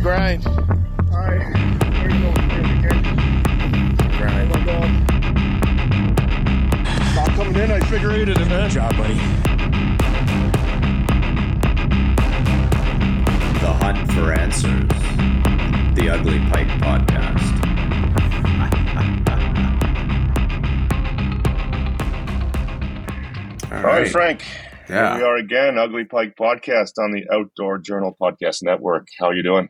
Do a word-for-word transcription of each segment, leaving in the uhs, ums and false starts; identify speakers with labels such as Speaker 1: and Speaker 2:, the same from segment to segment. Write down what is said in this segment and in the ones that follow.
Speaker 1: grind.
Speaker 2: All right. There you go.
Speaker 1: Grind.
Speaker 2: Oh my God. Not coming in. I figure eighted it, man.
Speaker 1: Good job, buddy.
Speaker 3: The Hunt for Answers. The Ugly Pike Podcast.
Speaker 2: All right, right Frank.
Speaker 1: Yeah.
Speaker 2: Here we are again, Ugly Pike Podcast on the Outdoor Journal Podcast Network. How you doing?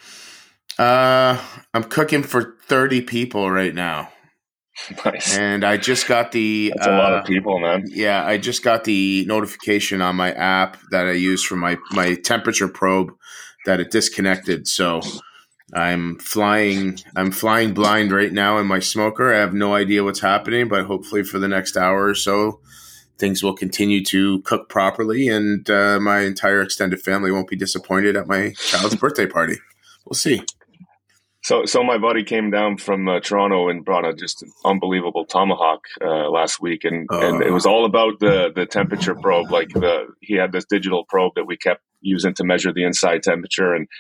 Speaker 1: Uh, I'm cooking for thirty people right now.
Speaker 2: Nice.
Speaker 1: And I just got the
Speaker 2: That's a
Speaker 1: uh,
Speaker 2: lot of people, man.
Speaker 1: Yeah, I just got the notification on my app that I use for my, my temperature probe that it disconnected. So I'm flying I'm flying blind right now in my smoker. I have no idea what's happening, but hopefully for the next hour or so things will continue to cook properly, and uh, my entire extended family won't be disappointed at my child's birthday party. We'll see.
Speaker 2: So, so my buddy came down from uh, Toronto and brought a just an unbelievable tomahawk uh, last week, and, uh, and it was all about the the temperature probe. Like the he had this digital probe that we kept using to measure the inside temperature, and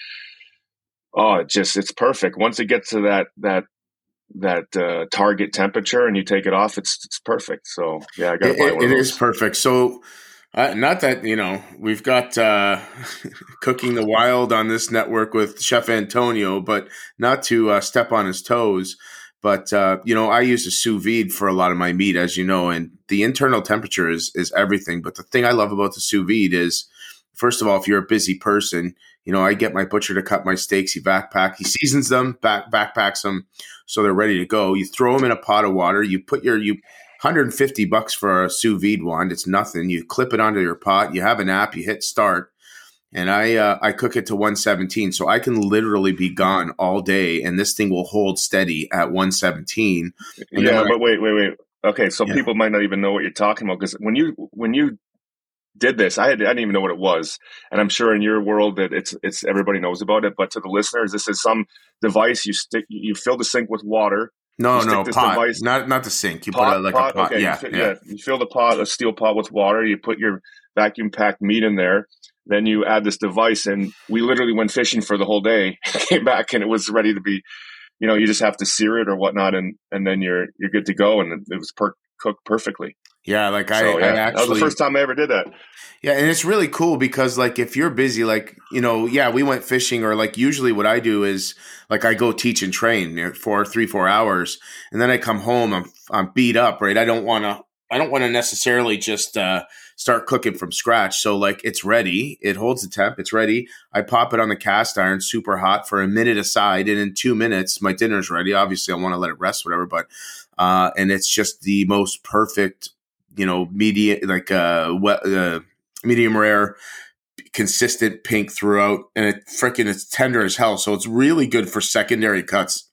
Speaker 2: oh, it just it's perfect. Once it gets to that that that uh, target temperature and you take it off, it's it's perfect. So yeah, I got to buy
Speaker 1: it,
Speaker 2: one of
Speaker 1: it
Speaker 2: those.
Speaker 1: is perfect. So uh, not that, you know, we've got uh, Cooking the Wild on this network with Chef Antonio, but not to uh, step on his toes. But, uh, you know, I use a sous vide for a lot of my meat, as you know, and the internal temperature is is everything. But the thing I love about the sous vide is, first of all, if you're a busy person, you know, I get my butcher to cut my steaks. He backpack, he seasons them, back backpacks them, so they're ready to go. You throw them in a pot of water. You put your you one hundred fifty bucks for a sous vide wand. It's nothing. You clip it onto your pot. You have an app. You hit start, and I uh, I cook it to one seventeen, so I can literally be gone all day, and this thing will hold steady at one seventeen. And
Speaker 2: yeah,
Speaker 1: I,
Speaker 2: but wait, wait, wait. Okay, so
Speaker 1: yeah.
Speaker 2: people might not even know what you're talking about, because when you when you did this, I, had, I didn't even know what it was, and I'm sure in your world that it's it's everybody knows about it. But to the listeners, this is some device you stick. You fill the sink with water.
Speaker 1: No,
Speaker 2: you
Speaker 1: no, pot,
Speaker 2: device,
Speaker 1: not not the sink. You
Speaker 2: pot,
Speaker 1: put a, like
Speaker 2: pot,
Speaker 1: a pot.
Speaker 2: Okay,
Speaker 1: Yeah,
Speaker 2: you fill,
Speaker 1: yeah,
Speaker 2: yeah. You fill the pot, a steel pot with water. You put your vacuum packed meat in there. Then you add this device, and we literally went fishing for the whole day. Came back, and it was ready to be. You know, you just have to sear it or whatnot, and and then you're you're good to go, and it was per- cooked perfectly.
Speaker 1: Yeah, like I,
Speaker 2: so, yeah,
Speaker 1: I actually
Speaker 2: that was the first time I ever did that.
Speaker 1: Yeah, and it's really cool because, like, if you're busy, like, you know, yeah, we went fishing, or like usually what I do is like I go teach and train for three, four hours, and then I come home, I'm I'm beat up, right? I don't want to, I don't want to necessarily just uh, start cooking from scratch. So like, it's ready, it holds the temp, it's ready. I pop it on the cast iron, super hot for a minute aside, and in two minutes my dinner's ready. Obviously, I want to let it rest, whatever, but uh, and it's just the most perfect, you know, media like uh, what. Uh, medium rare, consistent pink throughout, and it freaking it's tender as hell. So it's really good for secondary cuts.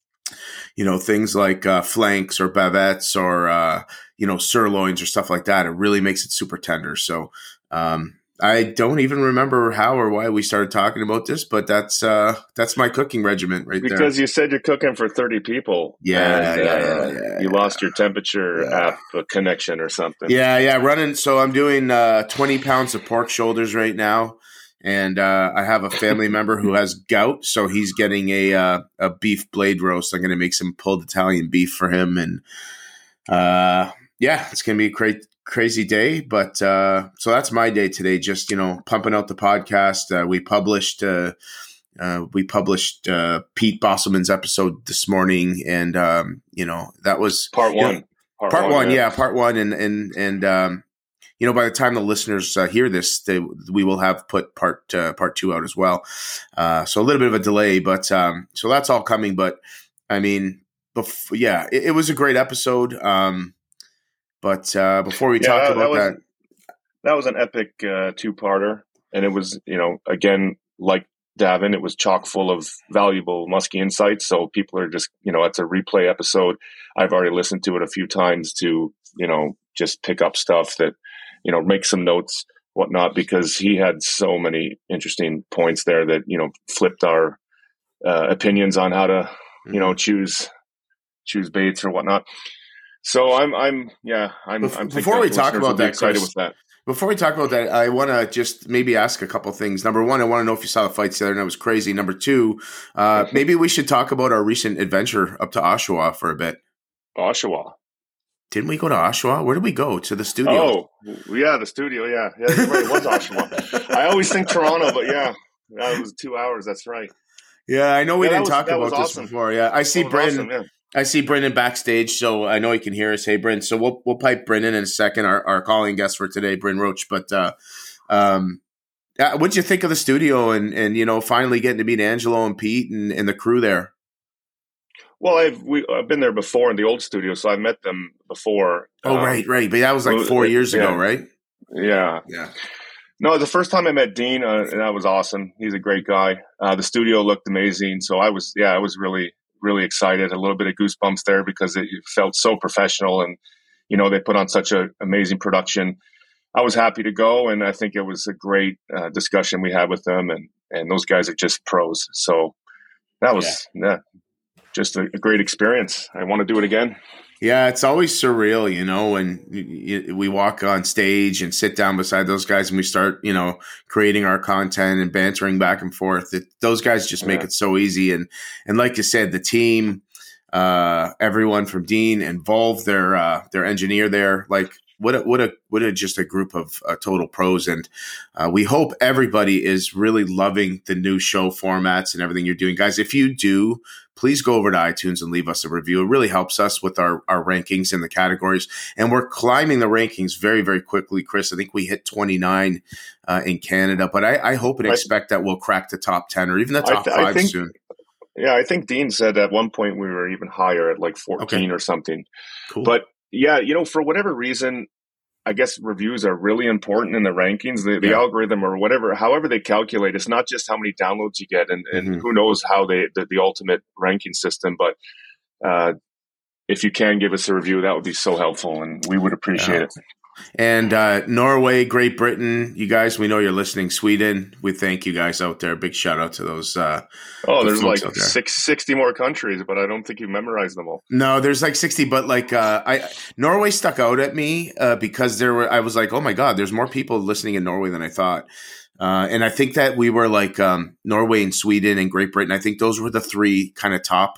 Speaker 1: You know, things like uh, flanks or bavettes or uh, you know, sirloins or stuff like that. It really makes it super tender. So um, I don't even remember how or why we started talking about this, but that's uh, that's my cooking regimen right
Speaker 2: because
Speaker 1: there.
Speaker 2: Because you said you're cooking for thirty people.
Speaker 1: Yeah,
Speaker 2: and,
Speaker 1: yeah,
Speaker 2: uh,
Speaker 1: yeah, yeah,
Speaker 2: You
Speaker 1: yeah.
Speaker 2: lost your temperature
Speaker 1: yeah.
Speaker 2: app uh, connection or something.
Speaker 1: Yeah, yeah, running. So I'm doing uh, twenty pounds of pork shoulders right now, and uh, I have a family member who has gout, so he's getting a uh, a beef blade roast. I'm going to make some pulled Italian beef for him, and uh, yeah, it's going to be a great. Crazy day, but uh, so that's my day today. Just, you know, pumping out the podcast. Uh, we published uh, uh, we published uh, Pete Bosselman's episode this morning, and um, you know, that was
Speaker 2: part one.
Speaker 1: Know, part, part one, one yeah. yeah, part one, and and and um, you know, by the time the listeners uh, hear this, they, we will have put part uh, part two out as well. Uh, so a little bit of a delay, but um, so that's all coming. But I mean, bef- yeah, it, it was a great episode. Um, But uh, before we
Speaker 2: yeah,
Speaker 1: talk
Speaker 2: that,
Speaker 1: about
Speaker 2: that, was,
Speaker 1: that,
Speaker 2: that was an epic uh, two-parter, and it was, you know, again, like Davin, it was chock full of valuable muskie insights. So people are just, you know, it's a replay episode. I've already listened to it a few times to, you know, just pick up stuff that, you know, make some notes, whatnot, because he had so many interesting points there that, you know, flipped our uh, opinions on how to, mm-hmm. you know, choose choose baits or whatnot. So I'm, I'm, yeah, I'm. I'm
Speaker 1: before we talk about that,
Speaker 2: excited
Speaker 1: Chris,
Speaker 2: with that.
Speaker 1: Before we talk about that, I want to just maybe ask a couple things. Number one, I want to know if you saw the fights the other night. It was crazy. Number two, uh, maybe we should talk about our recent adventure up to Oshawa for a bit.
Speaker 2: Oshawa.
Speaker 1: Didn't we go to Oshawa? Where did we go? To the studio?
Speaker 2: Oh, yeah, the studio, yeah. Yeah, you're right. It was Oshawa. I always think Toronto, but yeah, that was two hours. That's right.
Speaker 1: Yeah, I know we
Speaker 2: yeah,
Speaker 1: didn't
Speaker 2: was,
Speaker 1: talk about this
Speaker 2: awesome.
Speaker 1: before. Yeah, I see Brendan. Awesome, yeah. I see Brendan backstage, so I know he can hear us. Hey, Brendan. So we'll we'll pipe Brendan in a second, our, our calling guest for today, Brendan Roach. But uh, um, what'd you think of the studio and, and you know, finally getting to meet Angelo and Pete and, and the crew there?
Speaker 2: Well, I've we, I've been there before in the old studio, so I met them before.
Speaker 1: Oh, um, right, right. But that was like four years
Speaker 2: yeah,
Speaker 1: ago, right?
Speaker 2: Yeah.
Speaker 1: Yeah.
Speaker 2: No, the first time I met Dean, uh, and that was awesome. He's a great guy. Uh, the studio looked amazing. So I was, yeah, I was really, really excited. A little bit of goosebumps there because it felt so professional and, you know, they put on such an amazing production. I was happy to go. And I think it was a great uh, discussion we had with them. And, and those guys are just pros. So that was yeah. Yeah, just a, a great experience. I want to do it again.
Speaker 1: Yeah, it's always surreal, you know, when we walk on stage and sit down beside those guys and we start, you know, creating our content and bantering back and forth. It, those guys just make yeah. it so easy. And and like you said, the team, uh, everyone from Dean involved, their uh, their engineer there, like what a, what a what a just a group of uh, total pros. And uh, we hope everybody is really loving the new show formats and everything you're doing, guys. If you do, please go over to iTunes and leave us a review. It really helps us with our, our rankings in the categories. And we're climbing the rankings very, very quickly, Chris. I think we hit twenty-nine uh, in Canada, but I, I hope and expect that we'll crack the top ten or even the top th- five
Speaker 2: think,
Speaker 1: soon.
Speaker 2: Yeah, I think Dean said at one point we were even higher at like fourteen okay. or something.
Speaker 1: Cool.
Speaker 2: But yeah, you know, for whatever reason, I guess reviews are really important in the rankings, the, the yeah. algorithm or whatever, however they calculate. It's not just how many downloads you get and, and mm-hmm. who knows how they, the, the ultimate ranking system. But uh, if you can give us a review, that would be so helpful and we would appreciate yeah. it.
Speaker 1: And uh, Norway, Great Britain, you guys, we know you're listening. Sweden, we thank you guys out there. Big shout out to those. Uh,
Speaker 2: oh, there's like six, sixty more countries, but I don't think you memorized them all.
Speaker 1: No, there's like sixty, but like uh, I Norway stuck out at me uh, because there were. I was like, oh my god, there's more people listening in Norway than I thought. Uh, and I think that we were like um, Norway and Sweden and Great Britain. I think those were the three kind of top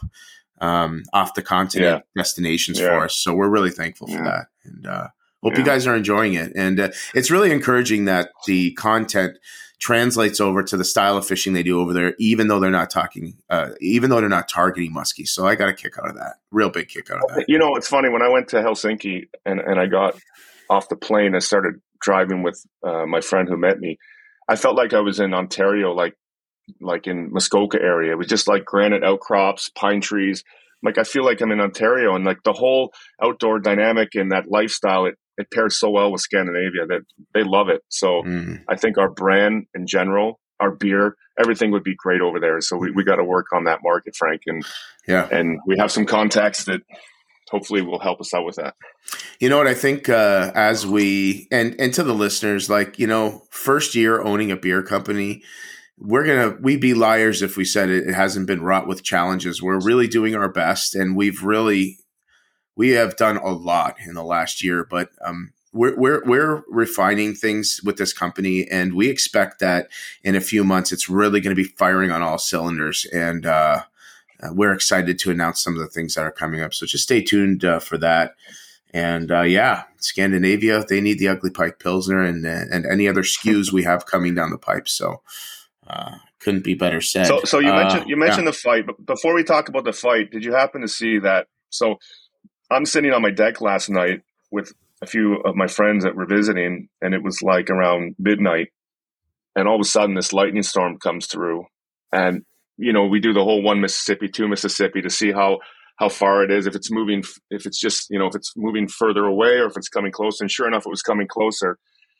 Speaker 1: um, off the continent yeah. destinations yeah. for us. So we're really thankful for yeah. that. And uh, Hope yeah. you guys are enjoying it. And uh, it's really encouraging that the content translates over to the style of fishing they do over there, even though they're not talking, uh, even though they're not targeting muskies. So I got a kick out of that. Real big kick out of that.
Speaker 2: You know, it's funny. When I went to Helsinki and, and I got off the plane, I started driving with uh, my friend who met me. I felt like I was in Ontario, like like in Muskoka area. It was just like granite outcrops, pine trees. Like I feel like I'm in Ontario, and like the whole outdoor dynamic and that lifestyle, it, it pairs so well with Scandinavia that they love it. So mm. I think our brand in general, our beer, everything would be great over there. So we, we got to work on that market, Frank. And
Speaker 1: yeah,
Speaker 2: and we have some contacts that hopefully will help us out with that.
Speaker 1: You know what I think uh, as we, and, and to the listeners, like, you know, first year owning a beer company, we're going to, we'd be liars if we said it, it hasn't been wrought with challenges. We're really doing our best, and we've really, we have done a lot in the last year, but um, we're, we're, we're refining things with this company, and we expect that in a few months, it's really going to be firing on all cylinders. And uh, uh, we're excited to announce some of the things that are coming up. So just stay tuned uh, for that. And uh, yeah, Scandinavia, they need the Ugly Pike Pilsner and, and any other S K Us we have coming down the pipe. So uh, couldn't be better said.
Speaker 2: So, so you
Speaker 1: uh,
Speaker 2: mentioned, you mentioned
Speaker 1: yeah.
Speaker 2: the fight, but before we talk about the fight, did you happen to see that? So I'm sitting on my deck last night with a few of my friends that were visiting, and it was like around midnight, and all of a sudden this lightning storm comes through, and you know, we do the whole one Mississippi, two Mississippi to see how, how far it is, if it's moving, if it's just, you know, if it's moving further away or if it's coming closer. And sure enough, it was coming closer.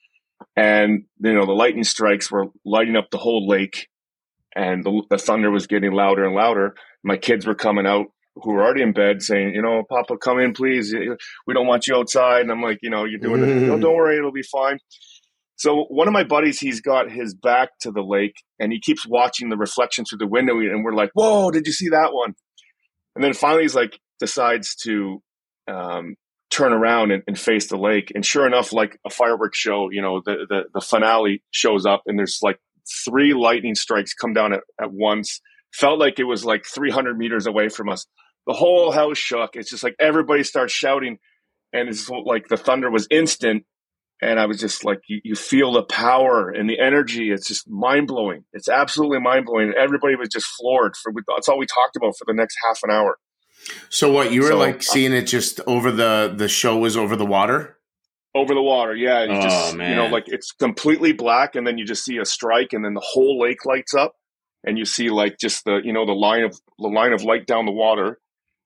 Speaker 2: And, you know, the lightning strikes were lighting up the whole lake, and the, the thunder was getting louder and louder. My kids were coming out who were already in bed saying, you know, Papa, come in, please. We don't want you outside. And I'm like, you know, you're doing it. No, don't worry. It'll be fine. So one of my buddies, he's got his back to the lake, and he keeps watching the reflection through the window. And we're like, whoa, did you see that one? And then finally he's like, decides to um, turn around and, and face the lake. And sure enough, like a fireworks show, you know, the, the, the finale shows up and there's like three lightning strikes come down at, at once. Felt like it was like three hundred meters away from us. The whole house shook. It's just like everybody starts shouting, and it's like the thunder was instant. And I was just like, you, you feel the power and the energy. It's just mind blowing. It's absolutely mind blowing. Everybody was just floored. For that's all we talked about for the next half an hour.
Speaker 1: So what, you were
Speaker 2: so,
Speaker 1: like seeing it just over the the show was over the water?
Speaker 2: Over the water, yeah. You
Speaker 1: oh
Speaker 2: just,
Speaker 1: man,
Speaker 2: you know, like it's completely black, and then you just see a strike, and then the whole lake lights up, and you see like just the you know the line of the line of light down the water.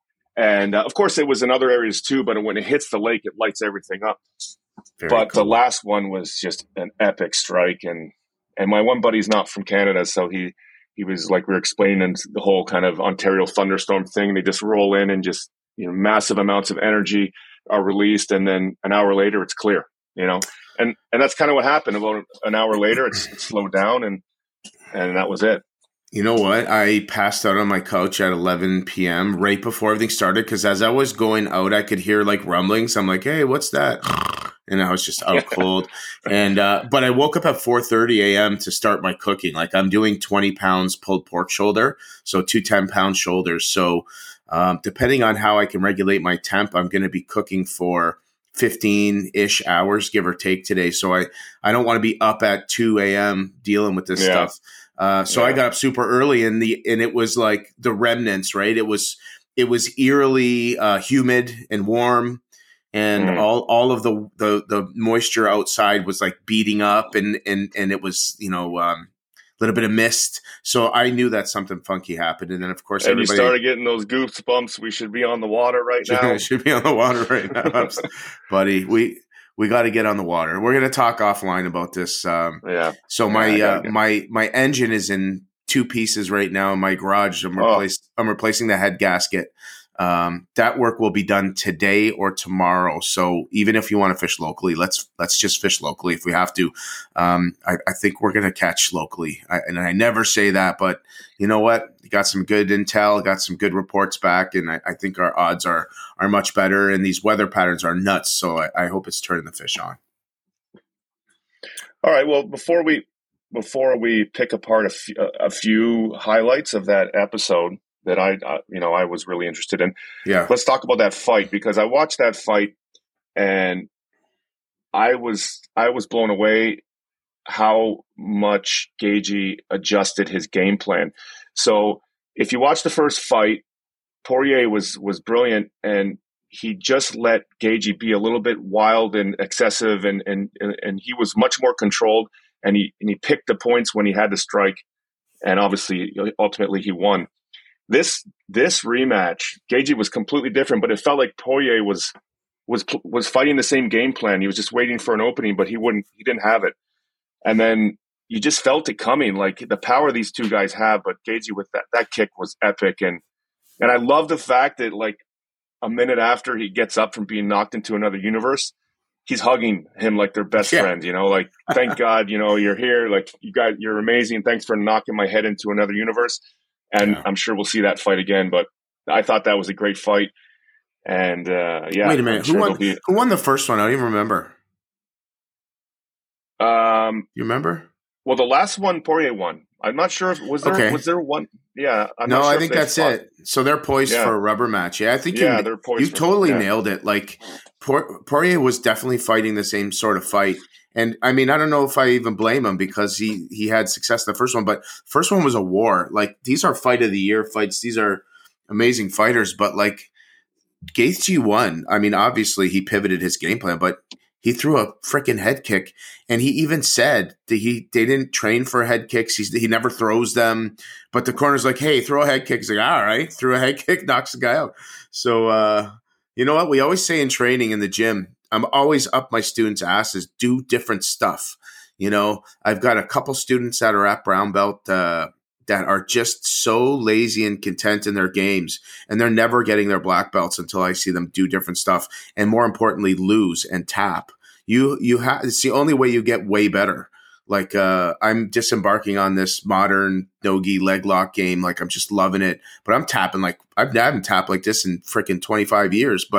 Speaker 2: And uh, of course, it was in other areas too. But when it hits the lake, it lights everything up. Very but cool. The last one was just an epic strike, and and my one buddy's not from Canada, so he he was like we were explaining the whole kind of Ontario thunderstorm thing. They just roll in and just you know massive amounts of energy are released, and then an hour later it's clear. You know, and and that's kind of what happened. About an hour later, it's, it slowed down, and and that was it.
Speaker 1: You know what? I passed out on my couch at eleven p.m. right before everything started because as I was going out, I could hear like rumblings. I'm like, hey, what's that? And I was just out cold. And uh, but I woke up at four thirty a.m. to start my cooking. Like I'm doing twenty pounds pulled pork shoulder, so two ten-pound shoulders. So um, depending on how I can regulate my temp, I'm going to be cooking for fifteen-ish hours, give or take today. So I, I don't want to be up at two a.m. dealing with this yeah. stuff. Uh, so yeah. I got up super early, and the and it was like the remnants, right? It was it was eerily uh, humid and warm, and mm. all all of the, the the moisture outside was like beating up, and and and it was you know um, a little bit of mist. So I knew that something funky happened, and then of course
Speaker 2: and
Speaker 1: everybody
Speaker 2: you started getting those goosebumps. We should be on the water right now.
Speaker 1: should be on the water right now, buddy. We. We got to get on the water. We're going to talk offline about this. Um,
Speaker 2: yeah.
Speaker 1: So my
Speaker 2: yeah,
Speaker 1: uh, my my engine is in two pieces right now in my garage. I'm,
Speaker 2: oh.
Speaker 1: replace, I'm replacing the head gasket. Um, that work will be done today or tomorrow. So even if you want to fish locally, let's let's just fish locally if we have to. Um, I, I think we're going to catch locally. I, and I never say that, but you know what? Got some good intel, got some good reports back, and I, I think our odds are are much better. And these weather patterns are nuts, so I, I hope it's turning the fish on.
Speaker 2: All right. Well, before we before we pick apart a, f- a few highlights of that episode that I uh, you know I was really interested in,
Speaker 1: yeah,
Speaker 2: let's talk about that fight because I watched that fight and I was I was blown away how much Gagey adjusted his game plan. So if you watch the first fight, Poirier was was brilliant, and he just let Gagey be a little bit wild and excessive, and and and he was much more controlled, and he and he picked the points when he had to strike, and obviously, ultimately, he won. This this rematch, Gagey was completely different, but it felt like Poirier was was was fighting the same game plan. He was just waiting for an opening, but he wouldn't. He didn't have it, and then. You just felt it coming, like the power these two guys have. But Gagey with that that kick was epic, and and I love the fact that like a minute after he gets up from being knocked into another universe, he's hugging him like their best yeah. friend. You know, like thank God, you know, you're here. Like you guys, you're amazing. Thanks for knocking my head into another universe. And yeah. I'm sure we'll see that fight again. But I thought that was a great fight. And uh, yeah,
Speaker 1: wait a minute,
Speaker 2: sure
Speaker 1: who won?
Speaker 2: Be...
Speaker 1: Who won the first one? I don't even remember.
Speaker 2: Um,
Speaker 1: you remember?
Speaker 2: Well, the last one, Poirier won. I'm not sure if was there
Speaker 1: okay.
Speaker 2: was there one. Yeah, I'm
Speaker 1: no,
Speaker 2: not sure
Speaker 1: I think that's fought. it. So they're poised
Speaker 2: yeah.
Speaker 1: for a rubber match. Yeah, I think
Speaker 2: yeah,
Speaker 1: you,
Speaker 2: they're poised.
Speaker 1: You
Speaker 2: for,
Speaker 1: totally
Speaker 2: yeah.
Speaker 1: nailed it. Like Poirier was definitely fighting the same sort of fight, and I mean, I don't know if I even blame him because he he had success in the first one, but first one was a war. Like these are fight of the year fights. These are amazing fighters, but like Gaethje won. I mean, obviously he pivoted his game plan, but. He threw a freaking head kick, and he even said that he they didn't train for head kicks. He's, he never throws them, but the corner's like, "Hey, throw a head kick." He's like, "All right," threw a head kick, knocks the guy out. So uh, you know what we always say in training in the gym. I'm always up my students' asses. Do different stuff. You know, I've got a couple students that are at brown belt. Uh, that are just so lazy and content in their games, and they're never getting their black belts until I see them do different stuff, and more importantly, lose and tap. You you have it's the only way you get way better. Like uh, I'm disembarking on this modern no-gi leg lock game. Like I'm just loving it, but I'm tapping like I've, I haven't tapped like this in freaking twenty-five years. But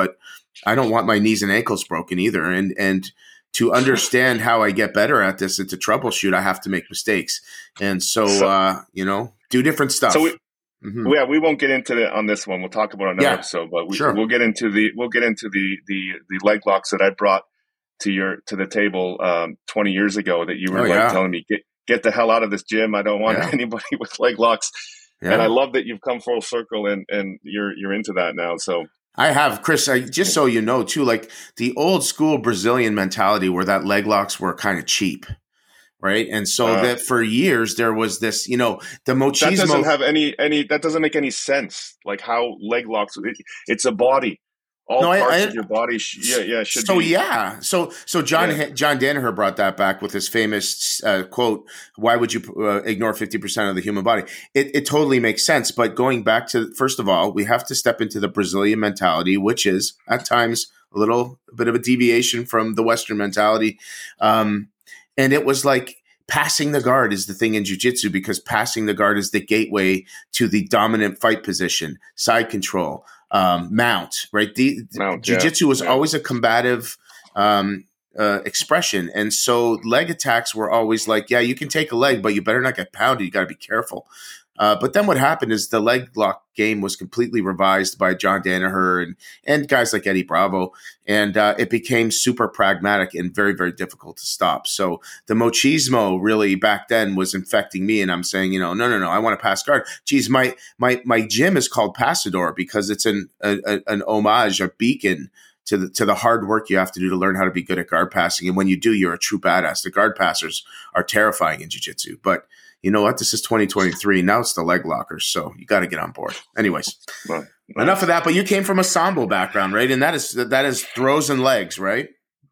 Speaker 1: I don't want my knees and ankles broken either. And, and to understand how I get better at this and to troubleshoot, I have to make mistakes. And so,
Speaker 2: So-
Speaker 1: uh, you know, do different stuff.
Speaker 2: So we,
Speaker 1: Mhm.
Speaker 2: yeah, we won't get into it on this one. We'll talk about it another
Speaker 1: Yeah,
Speaker 2: episode, but we,
Speaker 1: sure.
Speaker 2: we'll get into the we'll get into the the the leg locks that I brought to your to the table um, twenty years ago. That you were
Speaker 1: Oh,
Speaker 2: like
Speaker 1: yeah.
Speaker 2: telling me get get the hell out of this gym. I don't want
Speaker 1: Yeah.
Speaker 2: anybody with leg locks.
Speaker 1: Yeah.
Speaker 2: And I love that you've come full circle and and you're you're into that now. So
Speaker 1: I have, Chris, I, just so you know, too, like the old school Brazilian mentality where that leg locks were kind of cheap, right? And so
Speaker 2: Uh,
Speaker 1: that for years there was this, you know, the
Speaker 2: that doesn't
Speaker 1: machismo.
Speaker 2: have any any that doesn't make any sense. Like how leg locks, it, it's a body. All
Speaker 1: No, I-
Speaker 2: parts
Speaker 1: I-
Speaker 2: of your body, sh- yeah, yeah, should
Speaker 1: So
Speaker 2: be.
Speaker 1: yeah, so so John
Speaker 2: Yeah.
Speaker 1: John Danaher brought that back with his famous uh, quote: "Why would you uh, ignore fifty percent of the human body?" It, it totally makes sense. But going back to first of all, we have to step into the Brazilian mentality, which is at times a little bit of a deviation from the Western mentality, um, and it was like. Passing the guard is the thing in jiu-jitsu because passing the guard is the gateway to the dominant fight position, side control, um, mount, right? The,
Speaker 2: Mount, yeah,
Speaker 1: jiu-jitsu was
Speaker 2: yeah.
Speaker 1: always a combative um, uh, expression. And so leg attacks were always like, yeah, you can take a leg, but you better not get pounded. You got to be careful. Uh, but then what happened is the leg lock game was completely revised by John Danaher and, and guys like Eddie Bravo. And uh, it became super pragmatic and very, very difficult to stop. So the machismo really back then was infecting me. And I'm saying, you know, no, no, no, I want to pass guard. Geez, my my my gym is called Passador because it's an a, a, an homage, a beacon to the to the hard work you have to do to learn how to be good at guard passing. And when you do, you're a true badass. The guard passers are terrifying in jiu-jitsu. But you know what? This is twenty twenty-three. Now it's the leg lockers. So you got to get on board. Anyways,
Speaker 2: Well,
Speaker 1: enough of that. But you came from a sambo background, right? And that is that is throws and legs, right?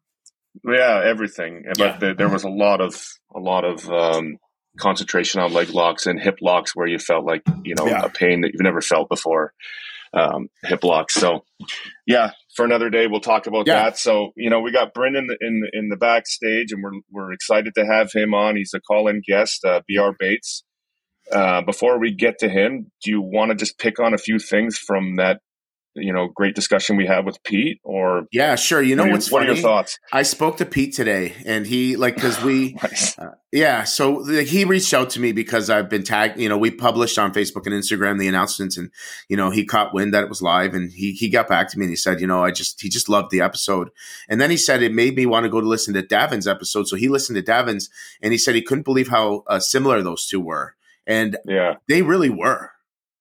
Speaker 2: Yeah, everything. But
Speaker 1: Yeah.
Speaker 2: there, there was a lot of a lot of um, concentration on leg locks and hip locks, where you felt like you know
Speaker 1: Yeah.
Speaker 2: a pain that you've never felt before. Um, hip locks. So, yeah, for another day we'll talk about
Speaker 1: Yeah.
Speaker 2: that. So, you know, we got Brendan in the, in the backstage, and we're we're excited to have him on. He's a call-in guest, uh, B R Bates. Uh, before we get to him, do you want to just pick on a few things from that, you know, great discussion we had with Pete, or
Speaker 1: Yeah, sure. You know
Speaker 2: what are,
Speaker 1: what's
Speaker 2: what are
Speaker 1: funny?
Speaker 2: your thoughts?
Speaker 1: I spoke to Pete today, and he like because we,
Speaker 2: Nice.
Speaker 1: uh, yeah. So like, he reached out to me because I've been tagged. You know, we published on Facebook and Instagram the announcements, and you know, he caught wind that it was live, and he he got back to me and he said, you know, I just he just loved the episode, and then he said it made me want to go to listen to Davin's episode. So he listened to Davin's, and he said he couldn't believe how uh, similar those two were, and
Speaker 2: Yeah.
Speaker 1: they really were.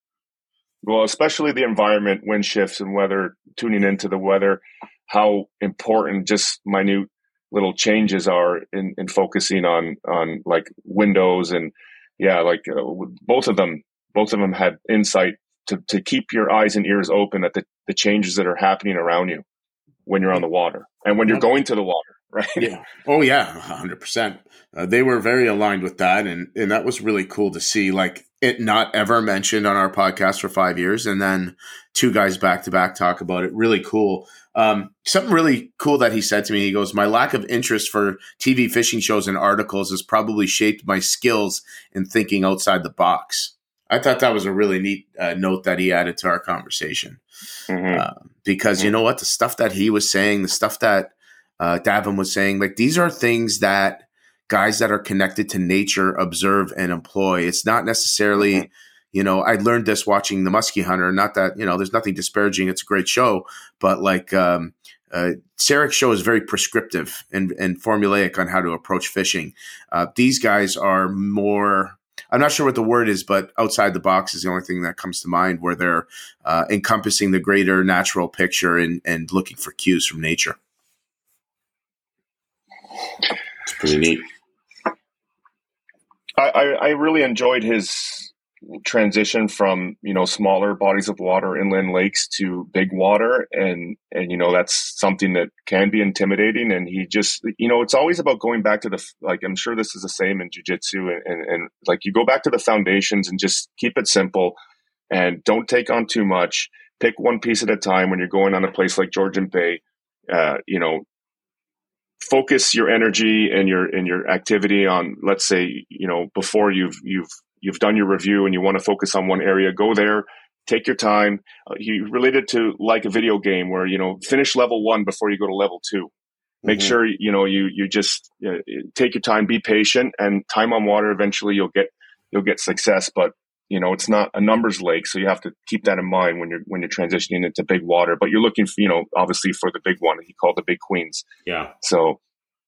Speaker 2: Well, especially the environment, wind shifts and weather, tuning into the weather, how important just minute little changes are in, in focusing on, on like windows. And yeah, like uh, both of them, both of them had insight to, to keep your eyes and ears open at the, the changes that are happening around you when you're on the water and when you're going to the water, right?
Speaker 1: Yeah. Oh yeah, one hundred percent. Uh, they were very aligned with that, and and that was really cool to see. Like it not ever mentioned on our podcast for five years, and then two guys back to back talk about it. Really cool. Um, something really cool that he said to me. He goes, "My lack of interest for T V fishing shows and articles has probably shaped my skills in thinking outside the box." I thought that was a really neat uh, note that he added to our conversation.
Speaker 2: Mm-hmm.
Speaker 1: Uh, because you know what, the stuff that he was saying, the stuff that uh, Davin was saying, like these are things that guys that are connected to nature observe and employ. It's not necessarily, mm-hmm. you know, I learned this watching The Muskie Hunter. Not that, you know, there's nothing disparaging. It's a great show, but like um, uh, Sarek's show is very prescriptive and, and formulaic on how to approach fishing. Uh, these guys are more. I'm not sure what the word is, but outside the box is the only thing that comes to mind, where they're uh, encompassing the greater natural picture and, and looking for cues from nature. It's pretty neat.
Speaker 2: I, I, I really enjoyed his transition from, you know, smaller bodies of water, inland lakes, to big water. And, and, you know, that's something that can be intimidating. And he just, you know, it's always about going back to the, like, I'm sure this is the same in jiu-jitsu, and, and, and like you go back to the foundations and just keep it simple and don't take on too much. Pick one piece at a time. When you're going on a place like Georgian Bay, uh, you know, focus your energy and your, and your activity on, let's say, you know, before you've, you've, you've done your review and you want to focus on one area, go there, take your time. Uh, he related to like a video game where, you know, finish level one before you go to level two. Make mm-hmm. sure, you know, you, you just uh, take your time, be patient, and time on water. Eventually you'll get, you'll get success, but you know, it's not a numbers lake. So you have to keep that in mind when you're, when you're transitioning into big water, but you're looking for, you know, obviously for the big one. He called the big queens.
Speaker 1: Yeah.
Speaker 2: So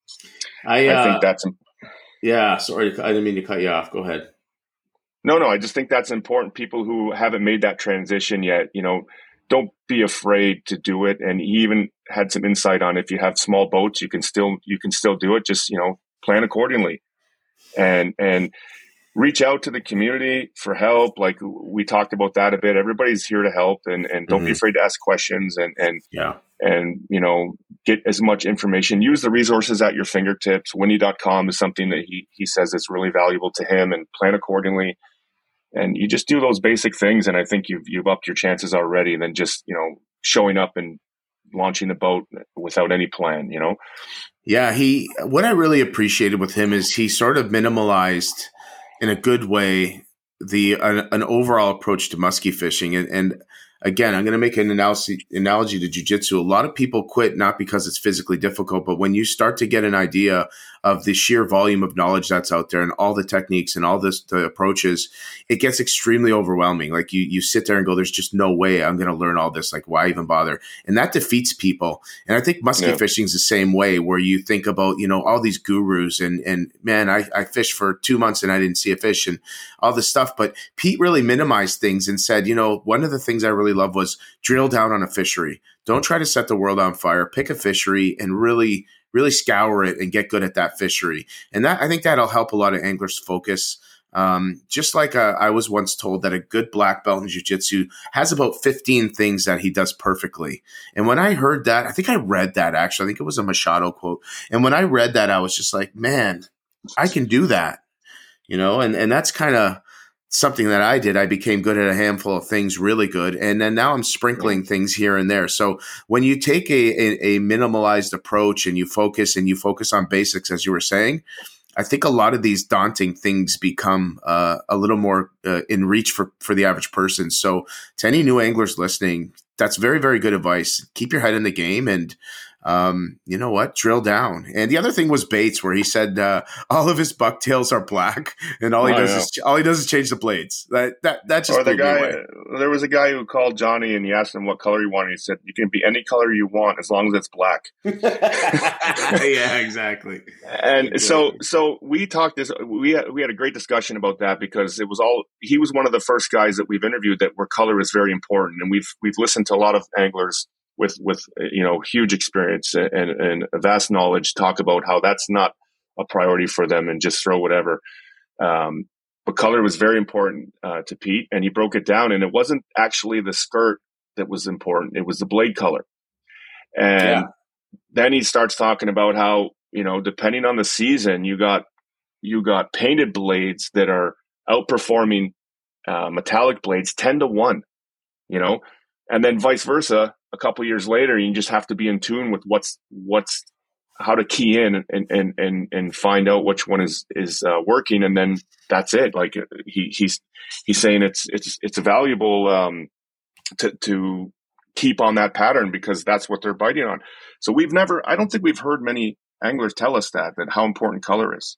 Speaker 1: I, uh,
Speaker 2: I think that's,
Speaker 1: yeah, sorry. I didn't mean to cut you off. Go ahead.
Speaker 2: No, no, I just think that's important. People who haven't made that transition yet, you know, don't be afraid to do it. And he even had some insight on if you have small boats, you can still, you can still do it. Just, you know, plan accordingly and, and reach out to the community for help. Like we talked about that a bit. Everybody's here to help, and, and don't mm-hmm. be afraid to ask questions and, and,
Speaker 1: yeah.
Speaker 2: and, you know, get as much information, use the resources at your fingertips. Winnie dot com is something that he, he says is really valuable to him, and plan accordingly. And you just do those basic things, and I think you've you've upped your chances already than just, you know, showing up and launching the boat without any plan, you know?
Speaker 1: Yeah, he what I really appreciated with him is he sort of minimalized in a good way the an, an overall approach to muskie fishing. And, and again, I'm going to make an analogy, analogy to jiu-jitsu. A lot of people quit not because it's physically difficult, but when you start to get an idea of the sheer volume of knowledge that's out there and all the techniques and all this, the approaches, it gets extremely overwhelming. Like you, you sit there and go, there's just no way I'm going to learn all this. Like, why even bother? And that defeats people. And I think muskie yeah. fishing is the same way, where you think about, you know, all these gurus and, and man, I, I fished for two months and I didn't see a fish and all this stuff. But Pete really minimized things and said, you know, one of the things I really love was drill down on a fishery. Don't try to set the world on fire. Pick a fishery and really, really scour it and get good at that fishery. And that, I think that'll help a lot of anglers focus. Um, just like uh, I was once told that a good black belt in jiu-jitsu has about fifteen things that he does perfectly. And when I heard that, I think I read that actually, I think it was a Machado quote. And when I read that, I was just like, man, I can do that, you know? And, and that's kind of something that I did. I became good at a handful of things, really good. And then now I'm sprinkling things here and there. So when you take a, a, a minimalized approach and you focus and you focus on basics, as you were saying, I think a lot of these daunting things become uh, a little more uh, in reach for, for the average person. So to any new anglers listening, that's very, very good advice. Keep your head in the game and, um, you know what, drill down. And the other thing was baits, where he said uh, all of his bucktails are black and all he oh, does is all he does is change the blades. That that that just
Speaker 2: or the guy. There was a guy who called Johnny and he asked him what color he wanted. He said, "You can be any color you want as long as it's black."
Speaker 1: Yeah, exactly.
Speaker 2: And exactly. so so we talked this. We had, we had a great discussion about that, because it was all he was one of the first guys that we've interviewed that where color is very important, and we've we've listened to a lot of anglers with, with, you know, huge experience and, and a vast knowledge talk about how that's not a priority for them and just throw whatever. Um, but color was very important uh, to Pete, and he broke it down, and it wasn't actually the skirt that was important. It was the blade color. And yeah. then he starts talking about how, you know, depending on the season, you got, you got painted blades that are outperforming uh, metallic blades ten to one, you know, and then vice versa. A couple of years later, you just have to be in tune with what's what's how to key in and and and and find out which one is is uh, working, and then that's it. Like he he's he's saying it's it's it's valuable um, to to keep on that pattern, because that's what they're biting on. So we've never, I don't think we've heard many anglers tell us that that how important color is.